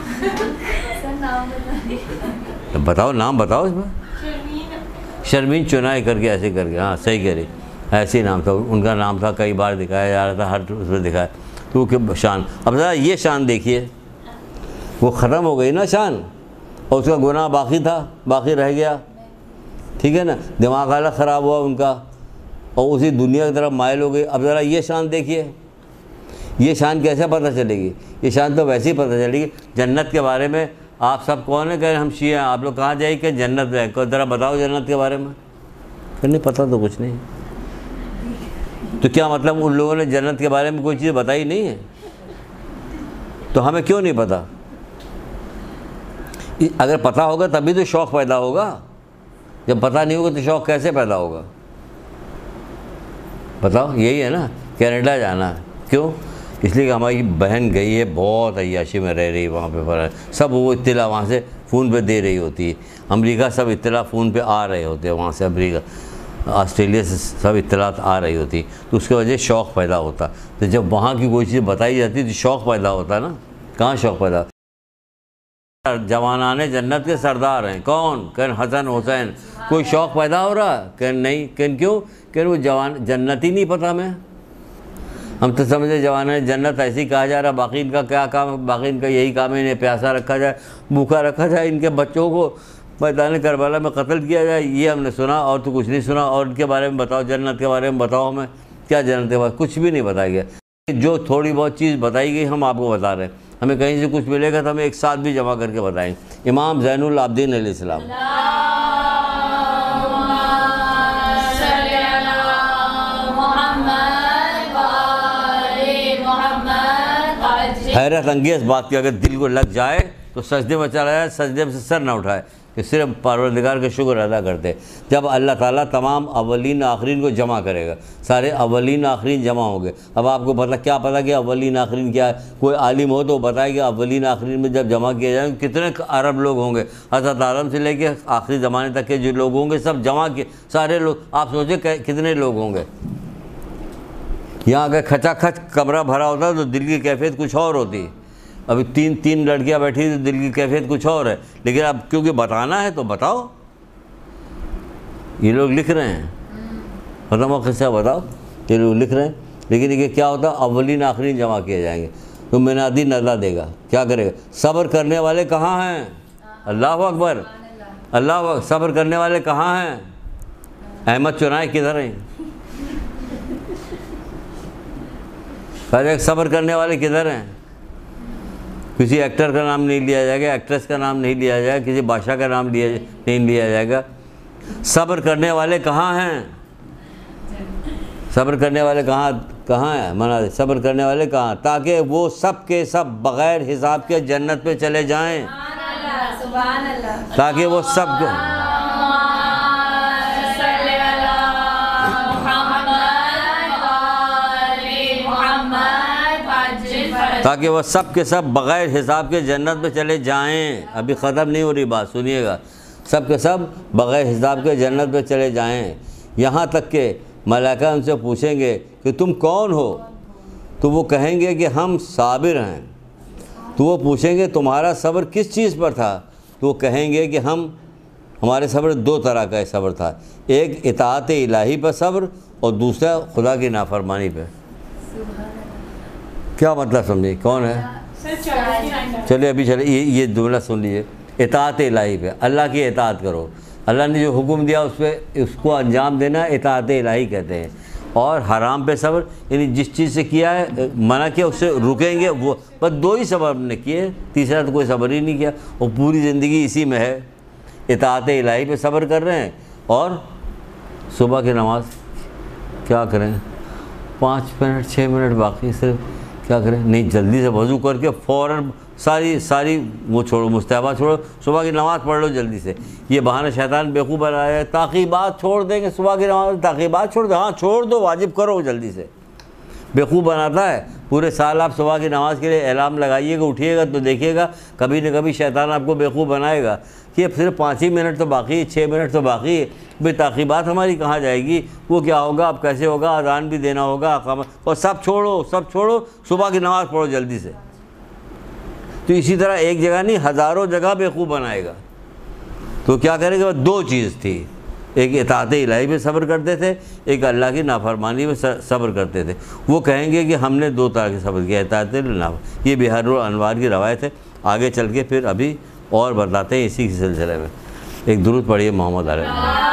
بتاؤ نام بتاؤ اس میں. شرمین چنائے کر کے، ایسے کر کے، ہاں صحیح کہہ رہی، ایسے ہی نام تھا ان کا. نام تھا، کئی بار دکھایا جا رہا تھا، ہر اس میں دکھایا. تو کہ شان، اب ذرا یہ شان دیکھیے، وہ ختم ہو گئی نا شان، اور اس کا گناہ باقی تھا، باقی رہ گیا، ٹھیک ہے نا. دماغ حالت خراب ہوا ان کا، اور اسی دنیا کی طرف مائل ہو گئی. اب ذرا یہ شان دیکھیے، یہ شان کیسے پتہ چلے گی؟ یہ شان تو ویسے ہی پتہ چلے گی. جنت کے بارے میں آپ سب کون ہیں؟ کہ ہم شیعہ ہیں. آپ لوگ کہاں جائیں کہ جنت ہے؟ ذرا بتاؤ جنت کے بارے میں. نہیں پتہ تو کچھ نہیں. تو کیا مطلب ان لوگوں نے جنت کے بارے میں کوئی چیز بتائی نہیں ہے؟ تو ہمیں کیوں نہیں پتہ؟ اگر پتہ ہوگا تبھی تو شوق پیدا ہوگا. جب پتہ نہیں ہوگا تو شوق کیسے پیدا ہوگا؟ بتاؤ. یہی ہے نا، کینیڈا جانا ہے. کیوں؟ اس لیے کہ ہماری بہن گئی ہے، بہت عیاشی میں رہ رہی ہے وہاں پہ، سب وہ اطلاع وہاں سے فون پہ دے رہی ہوتی ہے. امریکہ سب اطلاع فون پہ آ رہے ہوتے ہیں، وہاں سے امریکہ، آسٹریلیا سے سب اطلاعات آ رہی ہوتی، تو اس کی وجہ سے شوق پیدا ہوتا. تو جب وہاں کی کوئی چیز بتائی جاتی تو شوق پیدا ہوتا نا. کہاں شوق پیدا؟ جوانان جنت کے سردار ہیں کون؟ کہ حسن حسین. کوئی شوق پیدا ہو رہا؟ کہ نہیں. کہ کیوں؟ کہ وہ جوان جنت ہی نہیں پتہ ہمیں. ہم تو سمجھے جوانان جنت ایسے ہی کہا جا رہا، باقی ان کا کیا کام؟ باقی ان کا یہی کام ہے، انہیں پیاسا رکھا جائے، بھوکا رکھا جائے، ان کے بچوں کو میدان کربلا میں قتل کیا جائے. یہ ہم نے سنا، اور تو کچھ نہیں سنا. اور ان کے بارے میں بتاؤ، جنت کے بارے میں بتاؤ ہمیں. کیا جنت کے بارے میں؟ کچھ بھی نہیں بتایا گیا. جو تھوڑی بہت چیز بتائی گئی ہم آپ کو بتا رہے ہیں. ہمیں کہیں سے کچھ ملے گا تو ہمیں ایک ساتھ بھی جمع کر کے بتائیں. امام زین العابدین علیہ السلام. حیرت انگیز بات کہ اگر دل کو لگ جائے تو سجدے میں چلا جائے، سجدے میں سے سر نہ اٹھائے، کہ صرف پروردگار کا شکر ادا کرتے. جب اللہ تعالیٰ تمام اولین آخرین کو جمع کرے گا، سارے اولین آخرین جمع ہوں گے. اب آپ کو کیا پتہ کہ اولین آخرین کیا ہے؟ کوئی عالم ہو تو بتائے کہ اولین آخرین میں جب جمع کیا جائے کتنے عرب لوگ ہوں گے. حضرت آدم سے لے کے آخری زمانے تک کے جو لوگ ہوں گے سب جمع کیے، سارے لوگ. آپ سوچیں کتنے لوگ ہوں گے. یہاں اگر کھچا کھچ کمرہ بھرا ہوتا تو دل کی کیفیت کچھ اور ہوتی. ابھی تین لڑکیاں بیٹھی تو دل کی کیفیت کچھ اور ہے. لیکن اب کیونکہ بتانا ہے تو بتاؤ. یہ لوگ لکھ رہے ہیں، ختم ہو قصہ بتاؤ. یہ لوگ لکھ رہے ہیں، لیکن یہ کیا ہوتا؟ اولین آخرین جمع کیے جائیں گے تو منادی ندا دے گا. کیا کرے گا؟ صبر کرنے والے کہاں ہیں؟ اللہ اکبر، اللہ اکبر. صبر کرنے والے کہاں ہیں؟ احمد چنائے کدھر ہیں؟ صبر کرنے والے کدھر ہیں؟ کسی ایکٹر کا نام نہیں لیا جائے گا، ایکٹریس کا نام نہیں لیا جائے گا، کسی بادشاہ کا نام نہیں لیا جائے گا۔ صبر کرنے والے کہاں ہیں؟ صبر کرنے والے کہاں ہیں؟ منا صبر کرنے والے کہاں؟ تاکہ وہ سب کے سب بغیر حساب کے جنت پہ چلے جائیں، سبحان اللہ، تاکہ وہ سب تاکہ وہ سب کے سب بغیر حساب کے جنت پہ چلے جائیں۔ ابھی ختم نہیں ہو رہی بات، سنیے گا۔ سب کے سب بغیر حساب کے جنت پہ چلے جائیں، یہاں تک کہ ملائکہ ان سے پوچھیں گے کہ تم کون ہو؟ تو وہ کہیں گے کہ ہم صابر ہیں۔ تو وہ پوچھیں گے تمہارا صبر کس چیز پر تھا؟ تو وہ کہیں گے کہ ہمارے صبر دو طرح کا صبر تھا، ایک اطاعت الہی پر صبر اور دوسرا خدا کی نافرمانی پہ۔ کیا مطلب سمجھے؟ کون ہے؟ چلے ابھی چلے یہ جملہ سن لیجیے۔ اطاعت الہی پہ، اللہ کی اطاعت کرو، اللہ نے جو حکم دیا اس کو انجام دینا اطاعت الہی کہتے ہیں۔ اور حرام پہ صبر، یعنی جس چیز سے کیا ہے منع کیا اس سے رکیں گے، وہ بس دو ہی صبر ہم نے کیے، تیسرا تو کوئی صبر ہی نہیں کیا، اور پوری زندگی اسی میں ہے۔ اطاعت الہی پہ صبر کر رہے ہیں، اور صبح کی نماز کیا کریں؟ 5 منٹ 6 منٹ باقی، صرف کیا کریں؟ نہیں، جلدی سے وضو کر کے فوراً ساری وہ چھوڑو، مستحبات چھوڑو، صبح کی نماز پڑھ لو جلدی سے۔ یہ بہانہ شیطان بیوقوف بنایا ہے، تعقیبات چھوڑ دیں گے، صبح کی نماز تعقیبات چھوڑ دو، ہاں چھوڑ دو، واجب کرو جلدی سے۔ بیوقوف بناتا ہے۔ پورے سال آپ صبح کی نماز کے لیے اعلام لگائیے گا، اٹھیے گا تو دیکھیے گا کبھی نہ کبھی شیطان آپ کو بیوقوف بنائے گا کہ صرف 5 ہی منٹ تو باقی ہے، 6 منٹ تو باقی ہے، بھئی تعقیبات ہماری کہاں جائے گی؟ وہ کیا ہوگا؟ اب کیسے ہوگا؟ اذان بھی دینا ہوگا، اقامت، اور سب چھوڑو، صبح کی نماز پڑھو جلدی سے۔ تو اسی طرح ایک جگہ نہیں، ہزاروں جگہ بیوقوف بنائے گا۔ تو کیا کرے گا؟ دو چیز تھی، ایک اطاعت الہی پہ صبر کرتے تھے، ایک اللہ کی نافرمانی پہ صبر کرتے تھے۔ وہ کہیں گے کہ ہم نے 2 طرح کے صبر کیا، اطاعت الہی۔ یہ بحر الانوار کی روایت ہے، آگے چل کے پھر ابھی اور بتاتے ہیں اسی کے سلسلے میں۔ ایک درود پڑھیے محمد علیہ۔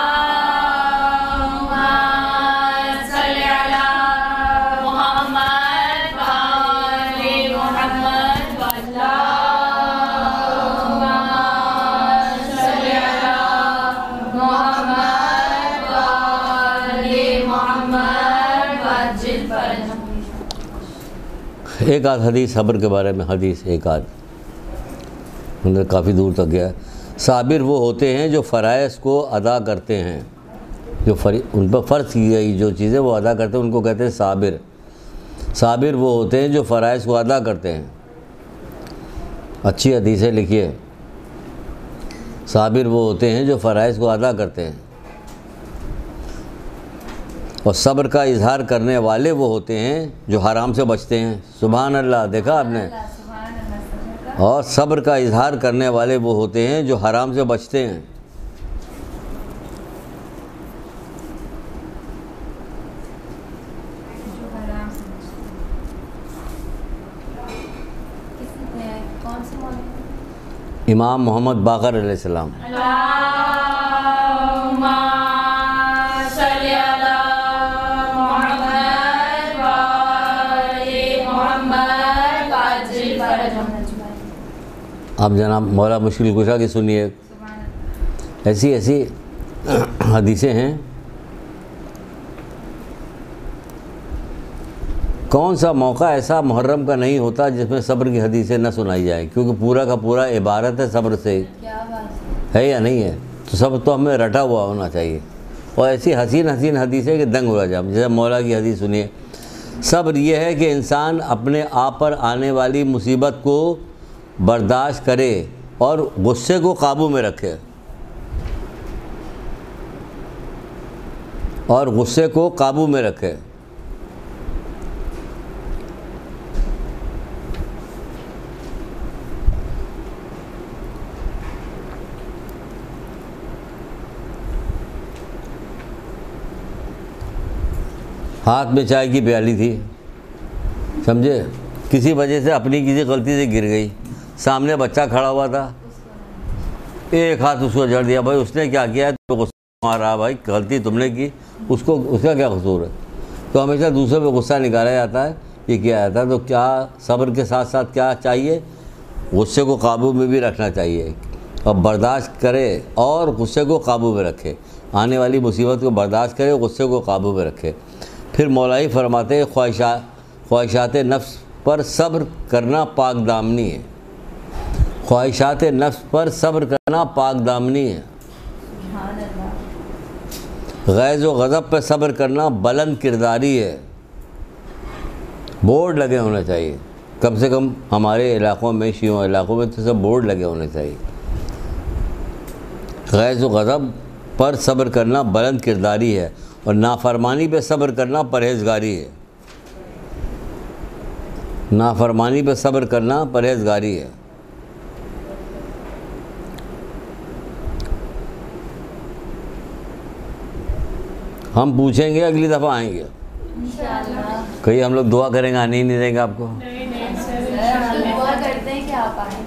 ایک آدھ حدیث صبر کے بارے میں، حدیث ایک آدھ کافی دور تک گیا ہے۔ صابر وہ ہوتے ہیں جو فرائض کو ادا کرتے ہیں، جو ان پر فرض کی گئی جو چیزیں وہ ادا کرتے ہیں، ان کو کہتے ہیں صابر۔ صابر وہ ہوتے ہیں جو فرائض کو ادا کرتے ہیں۔ اچھی حدیثیں لکھیے، صابر وہ ہوتے ہیں جو فرائض کو ادا کرتے ہیں، اور صبر کا اظہار کرنے والے وہ ہوتے ہیں جو حرام سے بچتے ہیں۔ سبحان اللہ، دیکھا آپ نے؟ اور صبر کا اظہار کرنے والے وہ ہوتے ہیں جو حرام سے بچتے ہیں۔ امام محمد باقر علیہ السلام۔ آپ جناب مولا مشکل کشا کی سنیے، ایسی حدیثیں ہیں۔ کون سا موقع ایسا محرم کا نہیں ہوتا جس میں صبر کی حدیثیں نہ سنائی جائیں، کیونکہ پورا کا پورا عبارت ہے صبر سے، ہے یا نہیں ہے؟ تو صبر تو ہمیں رٹا ہوا ہونا چاہیے، اور ایسی حسین حدیثیں کہ دنگ ہو جائے۔ جیسے مولا کی حدیث سنیے، صبر یہ ہے کہ انسان اپنے آپ پر آنے والی مصیبت کو برداشت کرے اور غصے کو قابو میں رکھے، ہاتھ میں چائے کی پیالی تھی، سمجھے، کسی وجہ سے کسی غلطی سے گر گئی، سامنے بچہ کھڑا ہوا تھا، ایک ہاتھ اس کو جڑ دیا، بھائی اس نے کیا کیا ہے؟ تو غصہ مار رہا، بھائی غلطی تم نے کی، اس کا کیا قصور ہے؟ تو ہمیشہ دوسرے پہ غصہ نکالا جاتا ہے، یہ کیا جاتا ہے۔ تو کیا صبر کے ساتھ ساتھ کیا چاہیے؟ غصے کو قابو میں بھی رکھنا چاہیے اور برداشت کرے اور غصے کو قابو میں رکھے، آنے والی مصیبت کو برداشت کرے، غصے کو قابو میں رکھے۔ پھر مولائی فرماتے ہیں خواہشات نفس پر صبر کرنا پاک دامنی ہے، خواہشات نفس پر صبر کرنا پاک دامنی ہے، سبحان اللہ، غیظ و غضب پہ صبر کرنا بلند کرداری ہے۔ بورڈ لگے ہونے چاہیے، کم سے کم ہمارے علاقوں میں، شیعوں علاقوں میں تو سب بورڈ لگے ہونے چاہیے۔ غیظ و غضب پر صبر کرنا بلند کرداری ہے اور نافرمانی پہ صبر کرنا پرہیزگاری ہے، نافرمانی پہ صبر کرنا پرہیزگاری ہے۔ ہم پوچھیں گے، اگلی دفعہ آئیں گے، انشاءاللہ۔ کہیں ہم لوگ دعا کریں گے، آنے ہی نہیں دیں گے آپ کو۔ سر ہم تو دعا کرتے ہیں کہ آپ آئیں۔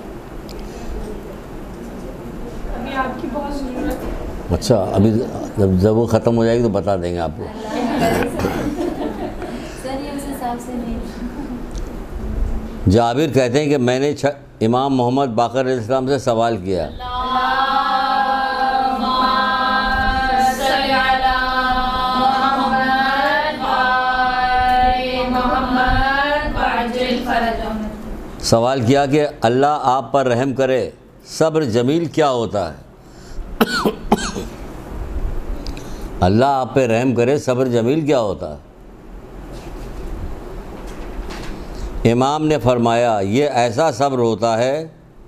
ابھی آپ کی بہت ضرورت ہے۔ اچھا، ابھی جب وہ ختم ہو جائے گی تو بتا دیں گے آپ کو۔ سر یہ اس حساب سے نہیں۔ جابر کہتے ہیں کہ میں نے امام محمد باقر علیہ السلام سے سوال کیا، سوال کیا کہ اللہ آپ پر رحم کرے، صبر جمیل کیا ہوتا ہے؟ اللہ آپ پہ رحم کرے، صبر جمیل کیا ہوتا ہے؟ امام نے فرمایا یہ ایسا صبر ہوتا ہے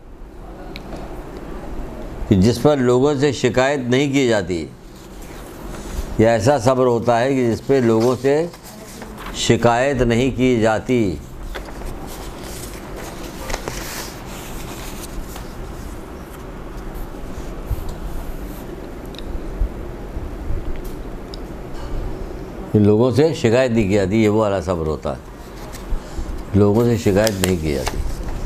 کہ جس پر لوگوں سے شکایت نہیں کی جاتی، یہ ایسا صبر ہوتا ہے کہ جس پہ لوگوں سے شکایت نہیں کی جاتی۔ لوگوں سے شکایت نہیں کی جاتی، یہ وہ والا صبر ہوتا ہے، لوگوں سے شکایت نہیں کی جاتی۔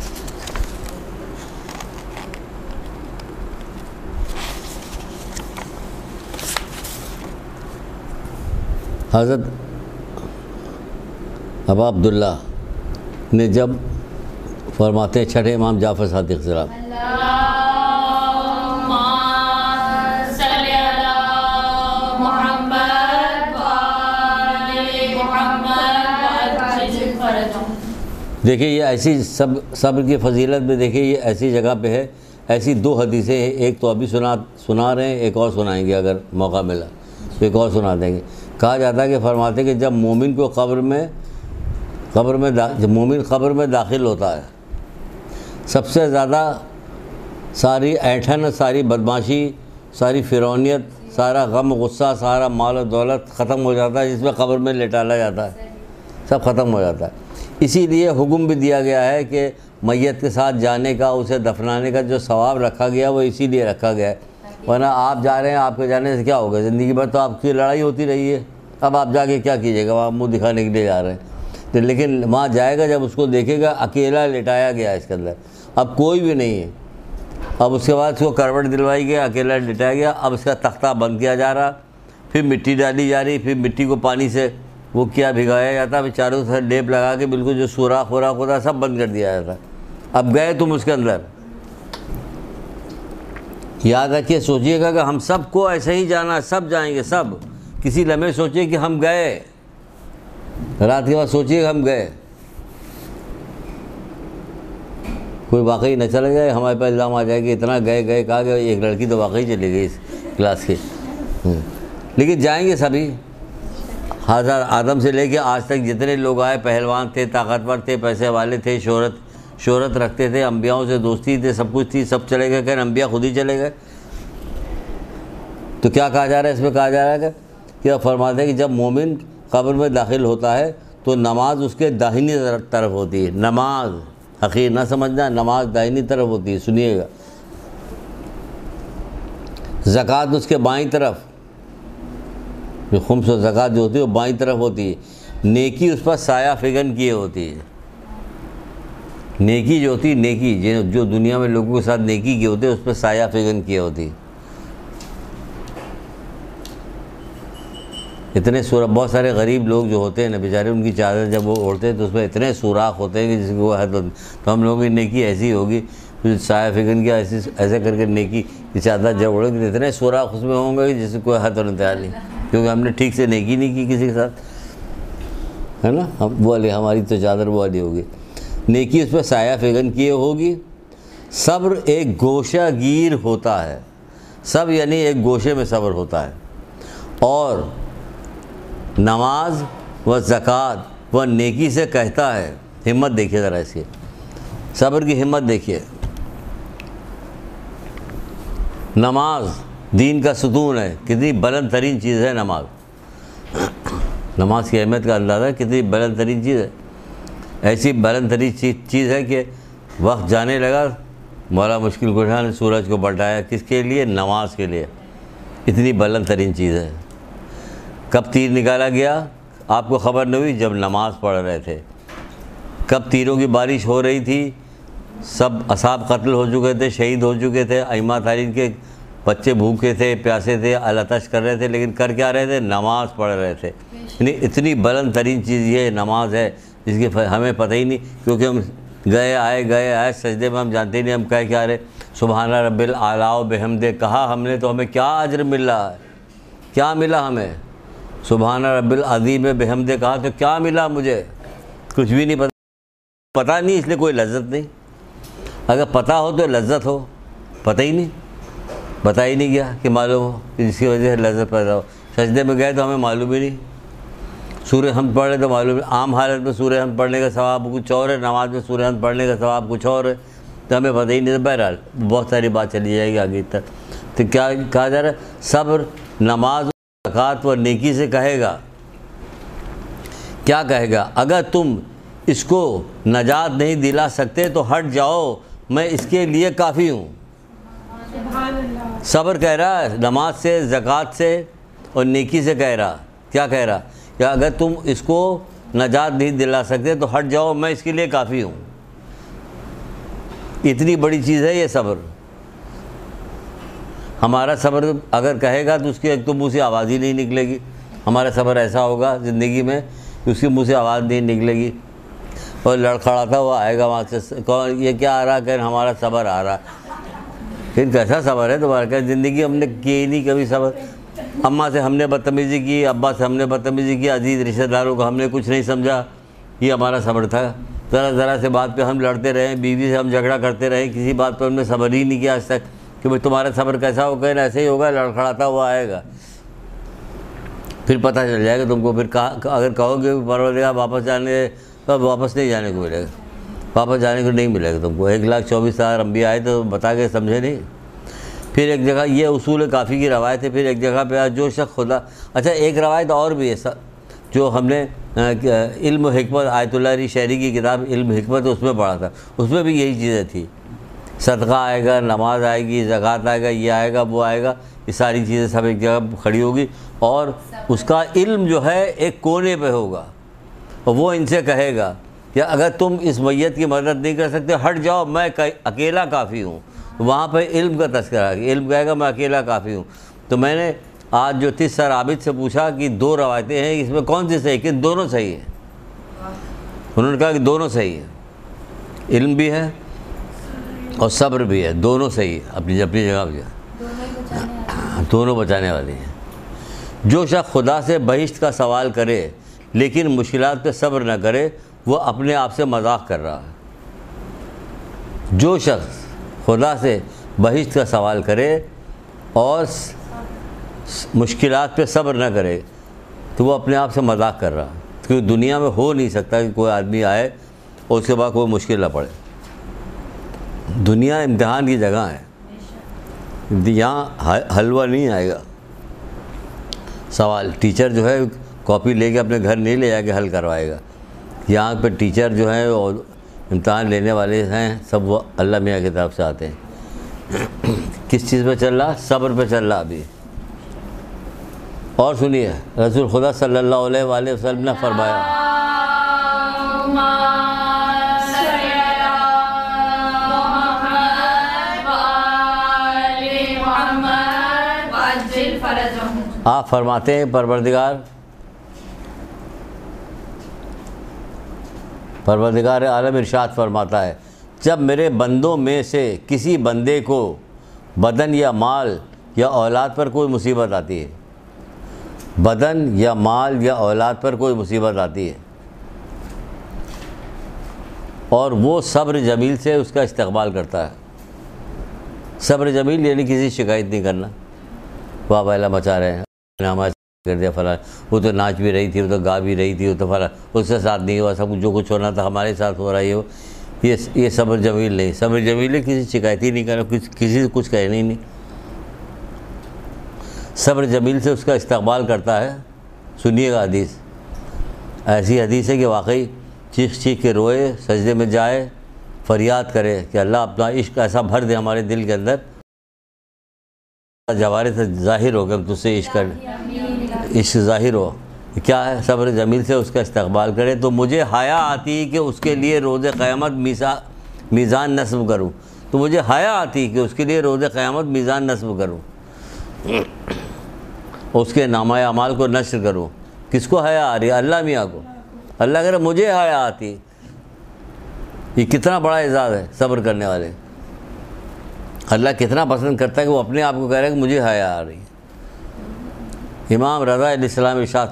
حضرت ابا عبداللہ نے جب فرماتے ہیں چھٹے امام جعفر صادق صاحب، دیکھیں یہ ایسی صبر کی فضیلت میں، دیکھیں یہ ایسی جگہ پہ ہے، ایسی دو حدیثیں ہیں، ایک تو ابھی سنا رہے ہیں، ایک اور سنائیں گے اگر موقع ملا تو ایک اور سنا دیں گے۔ کہا جاتا ہے کہ فرماتے ہیں کہ جب مومن کو جب مومن قبر میں داخل ہوتا ہے، سب سے زیادہ ساری ایٹھن، ساری بدماشی، ساری فرعونیت، سارا غم غصہ، سارا مال و دولت ختم ہو جاتا ہے، جس میں قبر میں لٹالا جاتا ہے، سب ختم ہو جاتا ہے۔ اسی لیے حکم بھی دیا گیا ہے کہ میت کے ساتھ جانے کا، اسے دفنانے کا جو ثواب رکھا گیا وہ اسی لیے رکھا گیا ہے، ورنہ آپ جا رہے ہیں، آپ کے جانے سے کیا ہوگا؟ زندگی بھر تو آپ کی لڑائی ہوتی رہی ہے، اب آپ جا کے کیا کیجیے گا؟ وہاں منہ دکھانے کے لیے جا رہے ہیں تو، لیکن وہاں جائے گا جب اس کو دیکھے گا اکیلا لٹایا گیا اس کے اندر، اب کوئی بھی نہیں ہے، اب اس کے بعد اس کو کروٹ دلوائی گیا، اکیلا لٹایا گیا، اب اس کا تختہ بند کیا جا رہا، پھر مٹی ڈالی جا رہی، پھر مٹی کو پانی سے وہ کیا بھگایا جاتا، پھر چاروں طرف لیپ لگا کے بالکل جو سوراخ وراخ ہوتا سب بند کر دیا جاتا۔ اب گئے تم اس کے اندر، یاد رکھیے، سوچیے گا کہ ہم سب کو ایسے ہی جانا، سب جائیں گے، سب کسی لمحے سوچیے کہ ہم گئے، رات کے بعد سوچیے کہ ہم گئے، کوئی واقعی نہ چلا جائے، ہمارے پاس الزام آ جائے کہ اتنا گئے کہا کہ ایک لڑکی تو واقعی چلی گئی اس کلاس کی، لیکن جائیں گے سبھی۔ حضرت آدم سے لے کے آج تک جتنے لوگ آئے، پہلوان تھے، طاقتور تھے، پیسے والے تھے، شہرت رکھتے تھے، انبیاؤں سے دوستی تھے، سب کچھ تھی، سب چلے گئے، کہ انبیاء خود ہی چلے گئے۔ تو کیا کہا جا رہا ہے اس میں؟ کہا جا رہا ہے کہ فرماتے ہیں کہ جب مومن قبر میں داخل ہوتا ہے تو نماز اس کے داہنی طرف ہوتی ہے، نماز حقیر نہ سمجھنا، نماز داہنی طرف ہوتی ہے، سنیے گا۔ زکوٰۃ اس کے بائیں طرف، جو خمس و زکوٰۃ جو ہوتی ہے وہ بائیں طرف ہوتی ہے، نیکی اس پر سایہ فگن کیے ہوتی ہے، نیکی جو ہوتی ہے، نیکی جو دنیا میں لوگوں کے ساتھ نیکی کی ہوتی ہے اس پر سایہ فگن کیے ہوتی ہے۔ اتنے سوراخ، بہت سارے غریب لوگ جو ہوتے ہیں نا بیچارے، ان کی چادر جب وہ اوڑھتے ہیں تو اس میں اتنے سوراخ ہوتے ہیں کہ جس کو حد، تو ہم لوگوں کی نیکی ایسی ہوگی، سایہ فگن کیا ایسے کر کے نیکی کی چادر جب اوڑھے گی اتنے سوراخ اس میں ہوں گے کہ جس سے کوئی حد اور انتہا نہیں، کیونکہ ہم نے ٹھیک سے نیکی نہیں کی کسی کے ساتھ، ہے نا. وہ والی ہماری تو چادر وہ والی ہوگی، نیکی اس پہ سایہ فگن کیے ہوگی. صبر ایک گوشہ گیر ہوتا ہے، صبر یعنی ایک گوشے میں صبر ہوتا ہے. اور نماز و زکوٰۃ و نیکی سے کہتا ہے. ہمت دیکھیے ذرا اس کی، صبر کی ہمت دیکھیے. نماز دین کا ستون ہے، کتنی بلند ترین چیز ہے نماز. نماز کی اہمیت کا اندازہ کتنی بلند ترین چیز ہے. ایسی بلند ترین چیز ہے کہ وقت جانے لگا، مولا مشکل کشا نے سورج کو پلٹایا، کس کے لیے؟ نماز کے لیے. اتنی بلند ترین چیز ہے. کب تیر نکالا گیا آپ کو خبر نہیں ہوئی؟ جب نماز پڑھ رہے تھے. کب تیروں کی بارش ہو رہی تھی؟ سب اصحاب قتل ہو چکے تھے، شہید ہو چکے تھے، ائمہ تارین کے بچے بھوکے تھے، پیاسے تھے، التش کر رہے تھے، لیکن کر کیا رہے تھے؟ نماز پڑھ رہے تھے. یعنی اتنی بلند ترین چیز یہ نماز ہے جس کی ہمیں پتہ ہی نہیں، کیونکہ ہم گئے آئے سجدے میں ہم جانتے نہیں ہم کہہ کیا رہے. سبحان رب الاعلیٰ و بحمدہ کہا ہم نے تو ہمیں کیا اجر مل رہا ہے؟ کیا ملا ہمیں؟ سبحان رب العظیم بحمدہ کہا تو کیا ملا مجھے؟ کچھ بھی نہیں پتہ نہیں، اس لیے کوئی لذت نہیں. اگر پتہ ہو تو لذت ہو، پتہ ہی نہیں، بتا ہی نہیں گیا کہ معلوم ہو، جس کی وجہ سے لذت پیدا ہو. سجدے میں گئے تو ہمیں معلوم ہی نہیں. سورہ حمد پڑھ رہے تو معلوم ہے. عام حالت میں سورہ حمد پڑھنے کا ثواب کچھ اور ہے، نماز میں سورہ حمد پڑھنے کا ثواب کچھ اور ہے، تو ہمیں پتہ ہی نہیں. بہرحال بہت ساری بات چلی جائے گی آگے تک. تو کیا کہا جا رہا ہے؟ صبر نماز زکوٰۃ و نیکی سے کہے گا. کیا کہے گا؟ اگر تم اس کو نجات نہیں دلا سکتے تو ہٹ جاؤ، میں اس کے لیے کافی ہوں. صبر کہہ رہا ہے نماز سے، زکوٰۃ سے اور نیکی سے کہہ رہا. کیا کہہ رہا؟ کہ اگر تم اس کو نجات نہیں دلا سکتے تو ہٹ جاؤ، میں اس کے لیے کافی ہوں. اتنی بڑی چیز ہے یہ صبر. ہمارا صبر اگر کہے گا تو اس کی ایک تو منہ سے آواز ہی نہیں نکلے گی. ہمارا صبر ایسا ہوگا زندگی میں کہ اس کے منہ سے آواز نہیں نکلے گی، اور لڑکھڑاتا ہوا آئے گا وہاں سے، کون یہ کیا آ رہا؟ کہ ہمارا صبر آ رہا. پھر کیسا صبر ہے تمہارا؟ کہ زندگی ہم نے کی ہی نہیں کبھی صبر. اماں سے ہم نے بدتمیزی کی، ابا سے ہم نے بدتمیزی کی، عزیز رشتہ داروں کو ہم نے کچھ نہیں سمجھا، یہ ہمارا صبر تھا. ذرا سے بات پہ ہم لڑتے رہے، بیوی سے ہم جھگڑا کرتے رہے، کسی بات پہ ہم نے صبر ہی نہیں کیا آج تک کہ بھائی تمہارا صبر کیسا ہوگا؟ ایسے ہی ہوگا، لڑکھڑاتا ہوا آئے گا. پھر پتہ چل جائے گا تم کو. پھر اگر کہو گے پروردگار واپس جانے، تو واپس نہیں جانے کو ملے گا، واپس جانے کو نہیں ملے گا تم کو. 1,24,000 انبیاء آئے تو بتا کے سمجھے نہیں. پھر ایک جگہ یہ اصول کافی کی روایت ہے. پھر ایک جگہ پہ جو شخص خدا، اچھا ایک روایت اور بھی ہے جو ہم نے علم و حکمت، آیت اللہ علی شہری کی کتاب علم حکمت، اس میں پڑھا تھا. اس میں بھی یہی چیزیں تھیں. صدقہ آئے گا، نماز آئے گی، زکوٰۃ آئے گا، یہ آئے گا، وہ آئے گا، یہ ساری چیزیں سب ایک جگہ کھڑی ہوگی، اور اس کا علم جو ہے ایک کونے پہ ہوگا، اور وہ ان سے کہے گا کہ اگر تم اس میت کی مدد نہیں کر سکتے ہٹ جاؤ، میں اکیلا کافی ہوں. وہاں پہ علم کا تذکرہ ہے، علم کہے گا میں اکیلا کافی ہوں. تو میں نے آج جو تیس سر عابد سے پوچھا کہ 2 روایتیں ہیں، اس میں کون سی صحیح؟ کہ دونوں صحیح ہیں. انہوں نے کہا کہ دونوں صحیح ہیں، علم بھی ہے اور صبر بھی ہے، دونوں صحیح ہے، اپنی جگہ پہ دونوں بچانے والی ہیں. جو شخص خدا سے بہشت کا سوال کرے لیکن مشکلات پہ صبر نہ کرے، وہ اپنے آپ سے مذاق کر رہا ہے. جو شخص خدا سے بہشت کا سوال کرے اور مشکلات پہ صبر نہ کرے تو وہ اپنے آپ سے مذاق کر رہا ہے. کیونکہ دنیا میں ہو نہیں سکتا کہ کوئی آدمی آئے اور اس کے بعد کوئی مشکل نہ پڑے. دنیا امتحان کی جگہ ہے، یہاں حلوہ نہیں آئے گا. سوال ٹیچر جو ہے کاپی لے کے اپنے گھر نہیں لے جا کے حل کروائے گا. یہاں پہ ٹیچر جو ہیں اور امتحان لینے والے ہیں سب وہ اللہ میاں کی طرف سے آتے ہیں. کس چیز پہ چل رہا؟ صبر پہ چل رہا ابھی. اور سنیے رسول خدا صلی اللہ علیہ وآلہ وسلم نے فرمایا، آپ فرماتے ہیں پروردگار پروردگار عالم ارشاد فرماتا ہے جب میرے بندوں میں سے کسی بندے کو بدن یا مال یا اولاد پر کوئی مصیبت آتی ہے، بدن یا مال یا اولاد پر کوئی مصیبت آتی ہے اور وہ صبر جمیل سے اس کا استقبال کرتا ہے. صبر جمیل یعنی کسی شکایت نہیں کرنا، واہ واہ مچا رہے ہیں، ہمارے کر دیا فلاں، وہ تو ناچ بھی رہی تھی، وہ تو گا بھی رہی تھی، وہ تو فلاں، اس کے ساتھ نہیں ہوا، سب جو کچھ ہونا تھا ہمارے ساتھ ہو رہا ہے. یہ صبر جمیل نہیں. صبر جمیل ہے کسی شکایت ہی نہیں کرنا، کسی سے کچھ کہنا ہی نہیں. صبر جمیل سے اس کا استقبال کرتا ہے. سنیے گا حدیث، ایسی حدیث ہے کہ واقعی چیخ چیخ کے روئے، سجدے میں جائے، فریاد کرے کہ اللہ اپنا عشق ایسا بھر دے ہمارے دل کے اندر، جوارے سے ظاہر ہو کہ ہم تجھ سے عشق ظاہر ہو. کیا ہے؟ صبر جمیل سے اس کا استقبال کرے تو مجھے حیا آتی کہ اس کے لیے روز قیامت میزان نصب کروں. تو مجھے حیا آتی کہ اس کے لیے روز قیامت میزان نصب کروں، اس کے نامہ اعمال کو نشر کروں. کس کو حیا آ رہی ہے؟ اللہ میاں کو. اللہ کہہ رہا مجھے حیا آتی. یہ کتنا بڑا اعزاز ہے صبر کرنے والے. اللہ کتنا پسند کرتا ہے کہ وہ اپنے آپ کو کہہ رہا ہے کہ مجھے حیا آ رہی ہے. امام رضا علیہ السلام ارشاد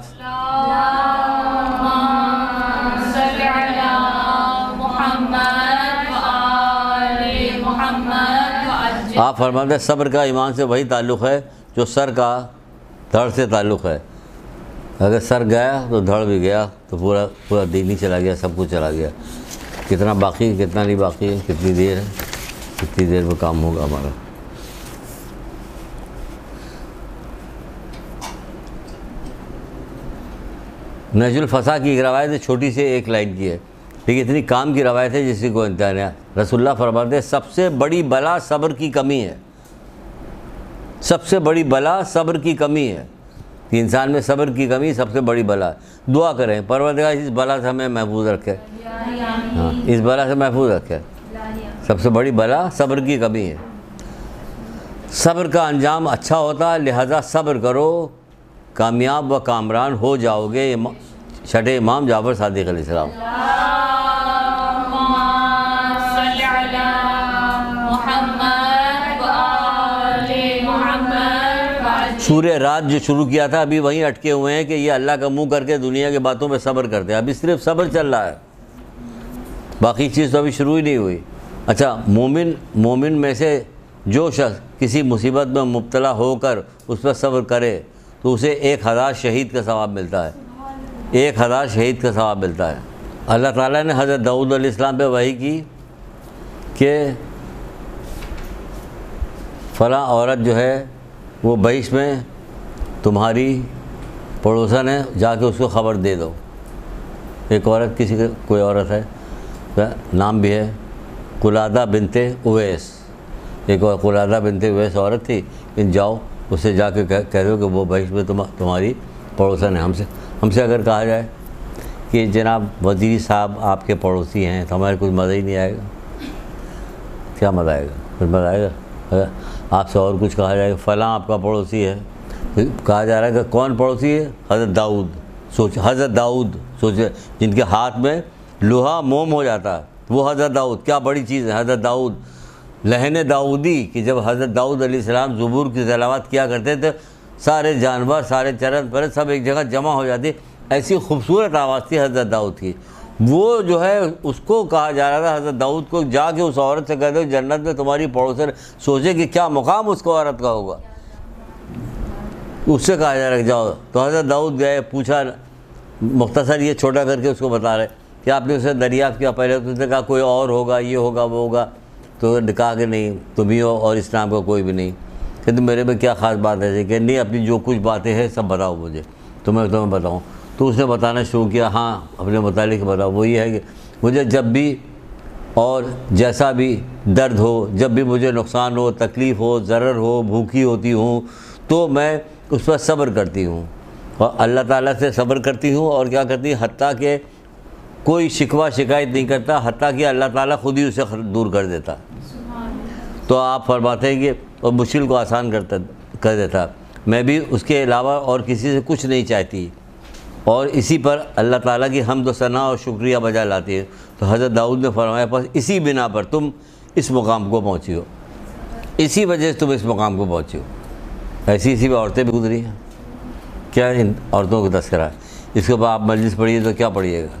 آپ فرماتے ہیں صبر کا ایمان سے وہی تعلق ہے جو سر کا دھڑ سے تعلق ہے. اگر سر گیا تو دھڑ بھی گیا، تو پورا دین ہی چلا گیا، سب کچھ چلا گیا. کتنا باقی کتنا نہیں باقی ہے، کتنی دیر ہے، کتنی دیر میں کام ہوگا ہمارا. نہج الفصاح کی ایک روایت ہے، چھوٹی سے ایک لائن کی ہے لیکن اتنی کام کی روایت ہے جس کی کوئی انتہا نہیں. رسول اللہ فرماتے ہیں سب سے بڑی بلا صبر کی کمی ہے. سب سے بڑی بلا صبر کی کمی ہے کہ انسان میں صبر کی کمی سب سے بڑی بلا ہے. دعا کریں پروردگار اس بلا سے ہمیں محفوظ رکھے. ہاں، اس بلا سے محفوظ رکھے. سب سے بڑی بلا صبر کی کمی ہے. صبر کا انجام اچھا ہوتا ہے، لہذا صبر کرو، کامیاب و کامران ہو جاؤ گے. چھٹے امام جعفر صادق علیہ السلام. سورہ رات جو شروع کیا تھا ابھی وہیں اٹکے ہوئے ہیں کہ یہ اللہ کا منہ کر کے دنیا کی باتوں پہ صبر کرتے ہیں. ابھی صرف صبر چل رہا ہے، باقی چیز تو ابھی شروع ہی نہیں ہوئی. اچھا، مومن میں سے جو شخص کسی مصیبت میں مبتلا ہو کر اس پر صبر کرے تو اسے 1000 شہید کا ثواب ملتا ہے. 1000 شہید کا ثواب ملتا ہے. اللہ تعالیٰ نے حضرت داؤد علیہ السلام پہ وحی کی کہ فلاں عورت جو ہے وہ بہشت میں تمہاری پڑوسن ہے، جا کے اس کو خبر دے دو. ایک عورت، کوئی عورت ہے، نام بھی ہے قلادہ بنت اویس. ایک اور قلادہ بنت اویس عورت تھی. جاؤ اس سے جا کے کہہ دو کہ وہ بہشت میں تمہاری پڑوسن ہے. ہم سے اگر کہا جائے کہ جناب وزیر صاحب آپ کے پڑوسی ہیں تو ہمارے کچھ مزہ ہی نہیں آئے گا. کیا مزہ آئے گا؟ کچھ مزہ آئے گا؟ اگر آپ سے اور کچھ کہا جائے کہ فلاں آپ کا پڑوسی ہے، کہا جا رہا ہے کہ کون پڑوسی ہے؟ حضرت داؤد. حضرت داؤد سوچے جن کے ہاتھ میں لوہا موم ہو جاتا ہے، وہ حضرت داؤد. کیا بڑی چیز ہے حضرت داؤد. لہن داؤدی کہ جب حضرت داؤد علیہ السلام زبور کی تلاوت کیا کرتے تھے سارے جانور، سارے چرن پرند سب ایک جگہ جمع ہو جاتی. ایسی خوبصورت آواز تھی حضرت داؤد کی. وہ جو ہے اس کو کہا جا رہا تھا حضرت داؤد کو جا کے اس عورت سے کہہ دو جنت میں تمہاری پڑوسن. سوچے کہ کیا مقام اس کو عورت کا ہوگا. اس سے کہا جا رہا ہے کہ جاؤ. تو حضرت داؤد گئے، پوچھا، مختصر یہ چھوٹا کر کے اس کو بتا رہے کہ آپ نے اسے دریافت کیا. پہلے تو اس نے کہا کوئی اور ہوگا، یہ ہوگا وہ ہوگا. تو کہا کہ نہیں، تم ہی ہو اور اس نام کا کوئی بھی نہیں. کہ میرے میں کیا خاص بات ہے؟ کہ نہیں، اپنی جو کچھ باتیں ہیں سب بتاؤ مجھے تو میں تمہیں بتاؤں. تو اس نے بتانا شروع کیا. ہاں، اپنے متعلق بتاؤ. وہ یہ ہے کہ مجھے جب بھی اور جیسا بھی درد ہو، جب بھی مجھے نقصان ہو، تکلیف ہو، ضرر ہو، بھوکی ہوتی ہوں تو میں اس پر صبر کرتی ہوں اور اللہ تعالیٰ سے صبر کرتی ہوں. اور کیا کرتی ہوں؟ حتیٰ کہ کوئی شکوہ شکایت نہیں کرتا، حتیٰ کہ اللہ تعالیٰ خود ہی اسے دور کر دیتا. تو آپ فرماتے ہیں کہ اور مشکل کو آسان کر دیتا. میں بھی اس کے علاوہ اور کسی سے کچھ نہیں چاہتی. اور اسی پر اللہ تعالیٰ کی حمد و ثنا اور شکریہ بجا لاتی ہے. تو حضرت داؤد نے فرمایا بس اسی بنا پر تم اس مقام کو پہنچی ہو، اسی وجہ سے تم اس مقام کو پہنچی ہو. ایسی اسی بھی عورتیں بھی گزری ہیں. کیا ان عورتوں کو تذکرہ ہے. اس کے اوپر آپ مجلس پڑھیے تو کیا پڑھیے گا.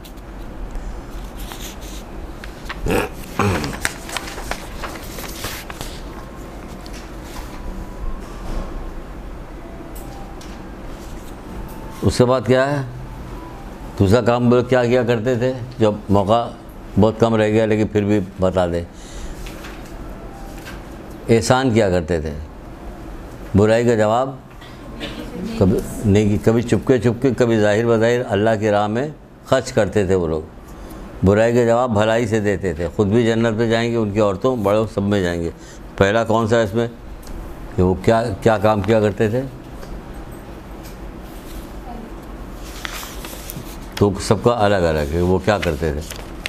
اس کے بعد کیا ہے دوسرا کام بولے کیا کیا کرتے تھے جب موقع بہت کم رہ گیا لیکن پھر بھی بتا دیں. احسان کیا کرتے تھے، برائی کا جواب کبھی نہیں، کبھی چپکے چپکے کبھی ظاہر بظاہر اللہ کی راہ میں خرچ کرتے تھے وہ لوگ. برائی کا جواب بھلائی سے دیتے تھے. خود بھی جنت میں جائیں گے، ان کی عورتوں بڑوں سب میں جائیں گے. پہلا کون سا اس میں کہ وہ کیا کام کیا کرتے تھے. تو سب کا الگ الگ ہے وہ کیا کرتے تھے.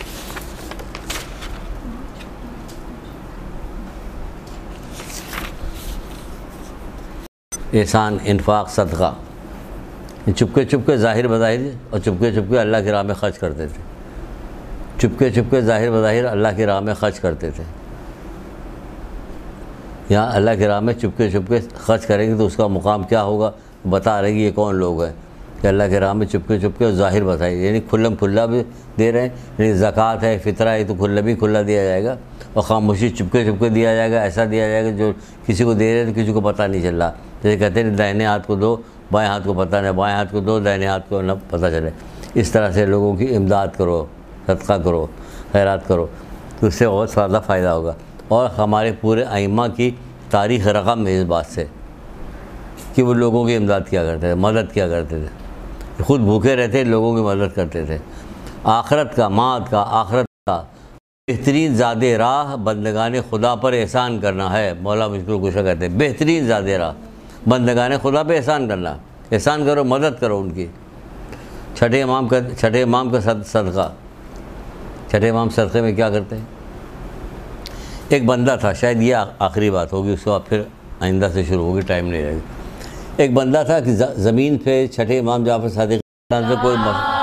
احسان، انفاق، صدقہ. چپکے چپکے ظاہر بظاہر اور چپکے چپکے اللہ کی راہ میں خرچ کرتے تھے. چپکے چپکے ظاہر بظاہر اللہ کی راہ میں خرچ کرتے تھے. یہاں اللہ کی راہ میں چپکے چپکے خرچ کریں گے تو اس کا مقام کیا ہوگا بتا رہے گی. یہ کون لوگ ہیں کہ اللہ کے راہ میں چپکے چپکے ظاہر بتائیے، یعنی کھلم کھلا بھی دے رہے ہیں. یعنی زکوٰۃ ہے، فطرہ ہے، تو کھلا بھی کھلا دیا جائے گا. اور خاموشی چپکے چپکے دیا جائے گا. ایسا دیا جائے گا جو کسی کو دے رہے ہیں تو کسی کو پتہ نہیں چل رہا. جیسے کہتے ہیں داہنے ہاتھ کو دو، بائیں ہاتھ کو پتہ نہیں، بائیں ہاتھ کو دو، داہنے ہاتھ کو نہ پتہ چلے. اس طرح سے لوگوں کی امداد کرو، صدقہ کرو، خیرات کرو تو اس سے بہت زیادہ فائدہ ہوگا. اور ہمارے پورے ائمہ کی تاریخ رقم ہے اس بات سے کہ وہ لوگوں کی امداد کیا کرتے تھے، مدد کیا کرتے تھے. خود بھوکے رہتے لوگوں کی مدد کرتے تھے. آخرت کا، ماد کا، آخرت کا بہترین زادِ راہ بندگان خدا پر احسان کرنا ہے. مولا مشکل کشا کہتے ہیں بہترین زادِ راہ بندگان خدا پہ احسان کرنا. احسان کرو، مدد کرو ان کی. چھٹے امام کا صدقہ. چھٹے امام صدقے میں کیا کرتے ہیں. ایک بندہ تھا، شاید یہ آخری بات ہوگی، اس کے بعد پھر آئندہ سے شروع ہوگی، ٹائم نہیں رہے گا. ایک بندہ تھا کہ زمین پہ چھٹے امام جعفر صادق سے کوئی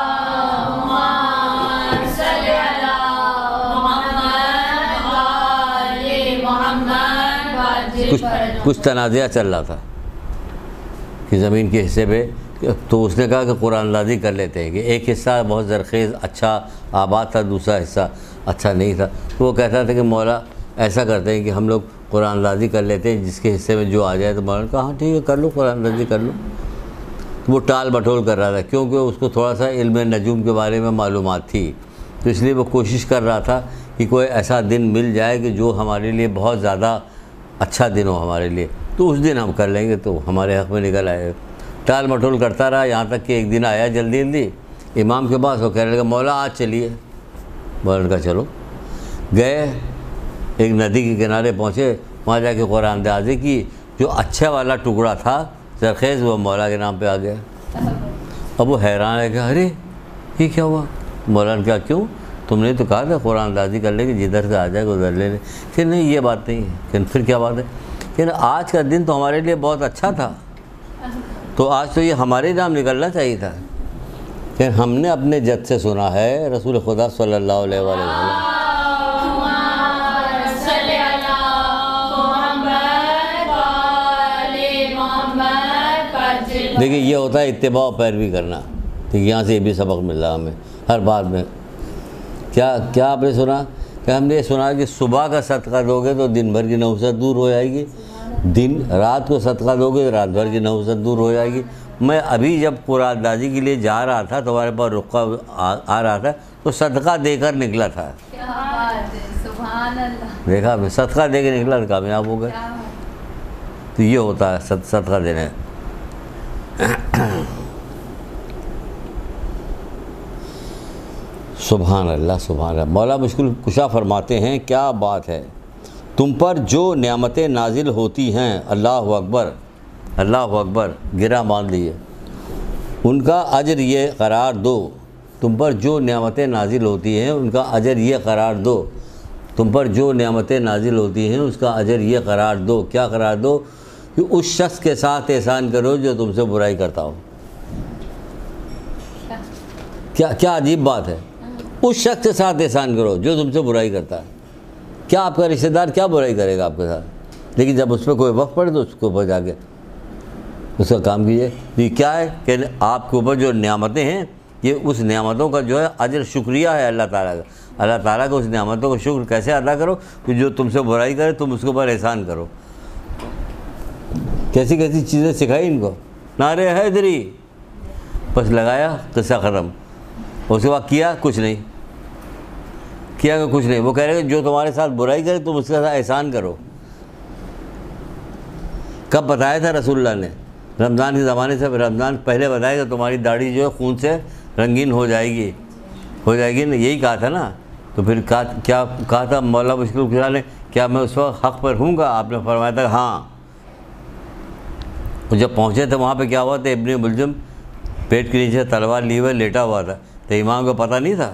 کچھ تنازعہ چل رہا تھا کہ زمین کے حصے پہ. تو اس نے کہا کہ قرآن اندازی کر لیتے ہیں کہ ایک حصہ بہت زرخیز اچھا آباد تھا، دوسرا حصہ اچھا نہیں تھا. تو وہ کہتا تھا کہ مولا ایسا کرتے ہیں کہ ہم لوگ قرآن اندازی کر لیتے ہیں، جس کے حصے میں جو آ جائے. تو مولانا نے کہا ہاں ٹھیک ہے کر لو، قرآن اندازی کر لو. وہ ٹال بٹول کر رہا تھا کیونکہ اس کو تھوڑا سا علم نجوم کے بارے میں معلومات تھی. تو اس لیے وہ کوشش کر رہا تھا کہ کوئی ایسا دن مل جائے کہ جو ہمارے لیے بہت زیادہ اچھا دن ہو ہمارے لیے، تو اس دن ہم کر لیں گے تو ہمارے حق میں نکل آئے. ٹال مٹول کرتا رہا یہاں تک کہ ایک دن آیا جلدی امام کے پاس. وہ کہنے لگا مولا آج چلیے. مولا نے کہا چلو. گئے، ایک ندی کے کنارے پہنچے، وہاں جا کے قرآن اندازی کی. جو اچھا والا ٹکڑا تھا زرخیز وہ مولا کے نام پہ آ گیا. اب وہ حیران ہے کہ ارے یہ کیا ہوا. مولا نے کہا کیوں، تم نے تو کہا تھا قرآن اندازی کر لے کہ جدھر سے آ جائے گا ادھر لے لے. کہ نہیں یہ بات نہیں ہے. کہ پھر کیا بات ہے. کہ آج کا دن تو ہمارے لیے بہت اچھا تھا، تو آج تو یہ ہمارے نام نکلنا چاہیے تھا. کہ ہم نے اپنے جد سے سنا ہے رسول خدا صلی اللہ علیہ وسلم دیکھیے یہ ہوتا ہے اتباع و پیروی کرنا. ٹھیک، یہاں سے یہ بھی سبق مل رہا ہمیں ہر بات میں. کیا آپ نے سنا کہ ہم نے یہ سنا کہ صبح کا صدقہ دو گے تو دن بھر کی نحوست دور ہو جائے گی. دن رات کو صدقہ دو گے تو رات بھر کی نحوست دور ہو جائے گی. میں ابھی جب قرآن اندازی کے لیے جا رہا تھا تو ہمارے پاس رقعہ آ رہا تھا تو صدقہ دے کر نکلا تھا. دیکھا میں صدقہ دے کے نکلا تو کامیاب ہو گئے. تو یہ ہوتا ہے صدقہ دینے. سبحان اللہ سبحان اللہ. مولا مشکل کشا فرماتے ہیں کیا بات ہے، تم پر جو نعمتیں نازل ہوتی ہیں، اللہ اکبر اللہ اکبر، گرا باندھ لیے، ان کا اجر یہ قرار دو. تم پر جو نعمتیں نازل ہوتی ہیں ان کا اجر یہ قرار دو. تم پر جو نعمتیں نازل ہوتی ہیں اس کا اجر یہ قرار دو. کیا قرار دو؟ کہ اس شخص کے ساتھ احسان کرو جو تم سے برائی کرتا ہو. کیا عجیب بات ہے. اس شخص کے ساتھ احسان کرو جو تم سے برائی کرتا ہے. کیا آپ کا رشتہ دار کیا برائی کرے گا آپ کے ساتھ؟ لیکن جب اس پہ کوئی وقت پڑے تو اس کے اوپر جا کے اس کا کام کیجیے. یہ کیا ہے کہ آپ کے اوپر جو نعمتیں ہیں یہ اس نعمتوں کا جو ہے اجر شکریہ ہے اللہ تعالیٰ کا. اللہ تعالیٰ کا اس نعمتوں کا شکر کیسے ادا کرو کہ جو تم سے برائی کرے تم اس کے اوپر احسان کرو. کیسی کیسی چیزیں سکھائی ان کو. نعرے حیدری بس لگایا قصہ ختم. اس کے بعد کیا کچھ نہیں، کیا کہ کچھ نہیں. وہ کہہ رہے کہ جو تمہارے ساتھ برائی کرے تم اس کے ساتھ احسان کرو. کب بتایا تھا رسول اللہ نے؟ رمضان کے زمانے سے. رمضان پہلے بتایا کہ تمہاری داڑھی جو ہے خون سے رنگین ہو جائے گی نا، یہی کہا تھا نا. تو پھر کیا کہا تھا مولا مشکل کشا نے؟ کیا میں اس وقت حق پر ہوں گا؟ آپ نے فرمایا تھا ہاں. وہ جب پہنچے تھے وہاں پہ کیا ہوا تھا؟ ابن ملجم پیٹ کے نیچے تلوار لیے ہوئے لیٹا ہوا تھا. تو امام کو پتہ نہیں تھا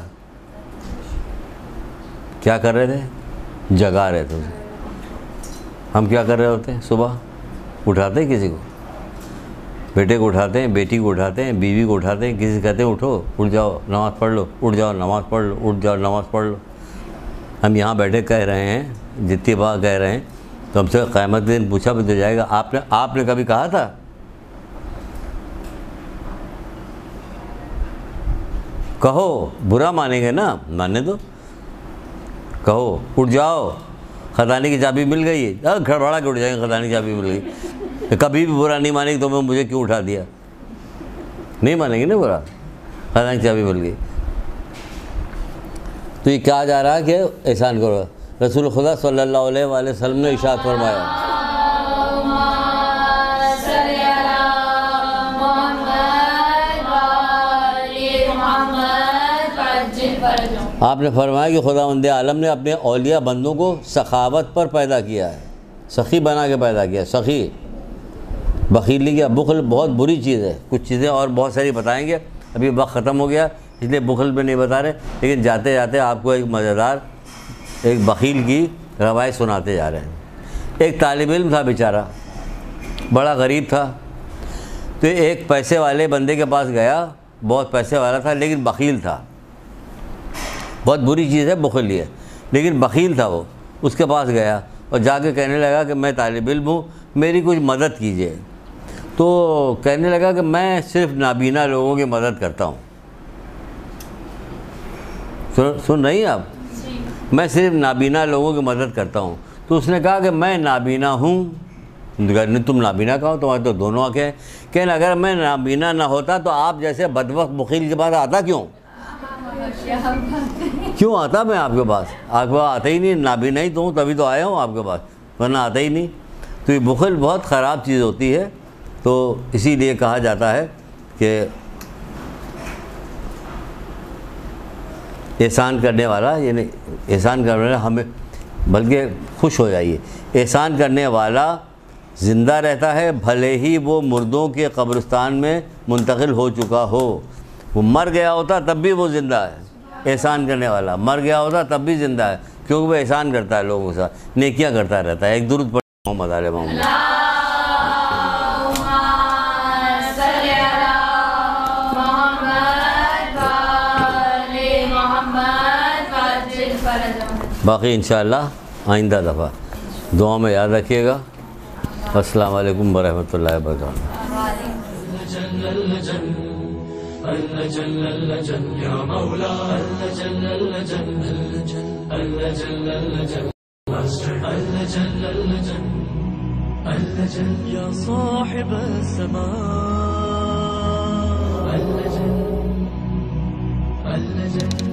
کیا کر رہے تھے؟ جگا رہے تھے اسے. ہم کیا کر رہے ہوتے ہیں؟ صبح اٹھاتے ہیں کسی کو، بیٹے کو اٹھاتے ہیں، بیٹی کو اٹھاتے ہیں، بیوی کو اٹھاتے ہیں، کسی کہتے ہیں اٹھو اٹھ جاؤ نماز پڑھ لو، اٹھ جاؤ نماز پڑھ لو، اٹھ جاؤ نماز پڑھ لو. ہم یہاں بیٹھے کہہ رہے ہیں، جتنی بار کہہ رہے ہیں تو ہم سے قیامت کے دن پوچھا بھی تو جائے گا آپ نے کبھی کہا تھا؟ کہو، برا مانیں گے نا، ماننے دو. کہو اٹھ جاؤ خزانے کی چابی مل گئی. گھڑبڑا کے اٹھ جائیں گے خزانے کی چابی مل گئی. کبھی بھی برا نہیں مانیں گے تو مجھے کیوں اٹھا دیا؟ نہیں مانیں گے نا برا. خزانے کی چابی مل گئی. تو یہ کہا جا رہا ہے کہ احسان کرو. رسول خدا صلی اللہ علیہ وآلہ وسلم نے ارشاد فرمایا آپ نے فرمایا کہ خداوند عالم نے اپنے اولیاء بندوں کو سخاوت پر پیدا کیا ہے، سخی بنا کے پیدا کیا. سخی، بخیل نہیں کیا. بخل بہت بری چیز ہے. کچھ چیزیں اور بہت ساری بتائیں گے، ابھی وقت ختم ہو گیا اس لیے بخل پہ نہیں بتا رہے. لیکن جاتے جاتے آپ کو ایک مزیدار ایک بخیل کی روایت سناتے جا رہے ہیں. ایک طالب علم تھا بیچارہ، بڑا غریب تھا. تو ایک پیسے والے بندے کے پاس گیا، بہت پیسے والا تھا لیکن بخیل تھا. بہت بری چیز ہے بخل ہے، لیکن بخیل تھا. وہ اس کے پاس گیا اور جا کے کہنے لگا کہ میں طالب علم ہوں، میری کچھ مدد کیجیے. تو کہنے لگا کہ میں صرف نابینا لوگوں کی مدد کرتا ہوں. سن رہی ہیں آپ؟ میں صرف نابینا لوگوں کی مدد کرتا ہوں. تو اس نے کہا کہ میں نابینا ہوں. تم نابینا کہو، تمہارے تو دونوں آنکھیں ہیں. کہنے اگر میں نابینا نہ ہوتا تو آپ جیسے بدبخت بخیل کے پاس آتا کیوں آتا میں آپ کے پاس؟ آپ کے پاس آتا ہی نہیں. نابینا ہی تو ہوں تبھی تو آیا ہوں آپ کے پاس، ورنہ آتا ہی نہیں. تو یہ بخل بہت خراب چیز ہوتی ہے. تو اسی لیے کہا جاتا ہے کہ احسان کرنے والا، یعنی احسان کرنے والا ہمیں بلکہ خوش ہو جائیے. احسان کرنے والا زندہ رہتا ہے بھلے ہی وہ مردوں کے قبرستان میں منتقل ہو چکا ہو. وہ مر گیا ہوتا تب بھی وہ زندہ ہے. احسان کرنے والا مر گیا ہوتا تب بھی زندہ ہے، کیونکہ وہ احسان کرتا ہے لوگوں کے ساتھ، نیکیاں کرتا رہتا ہے. ایک درود پڑھ محمد علیہ محمد. باقی انشاءاللہ آئندہ دفعہ دعا میں یاد رکھیے گا. السلام علیکم ورحمۃ اللہ وبرکاتہ. يا صاحب السماء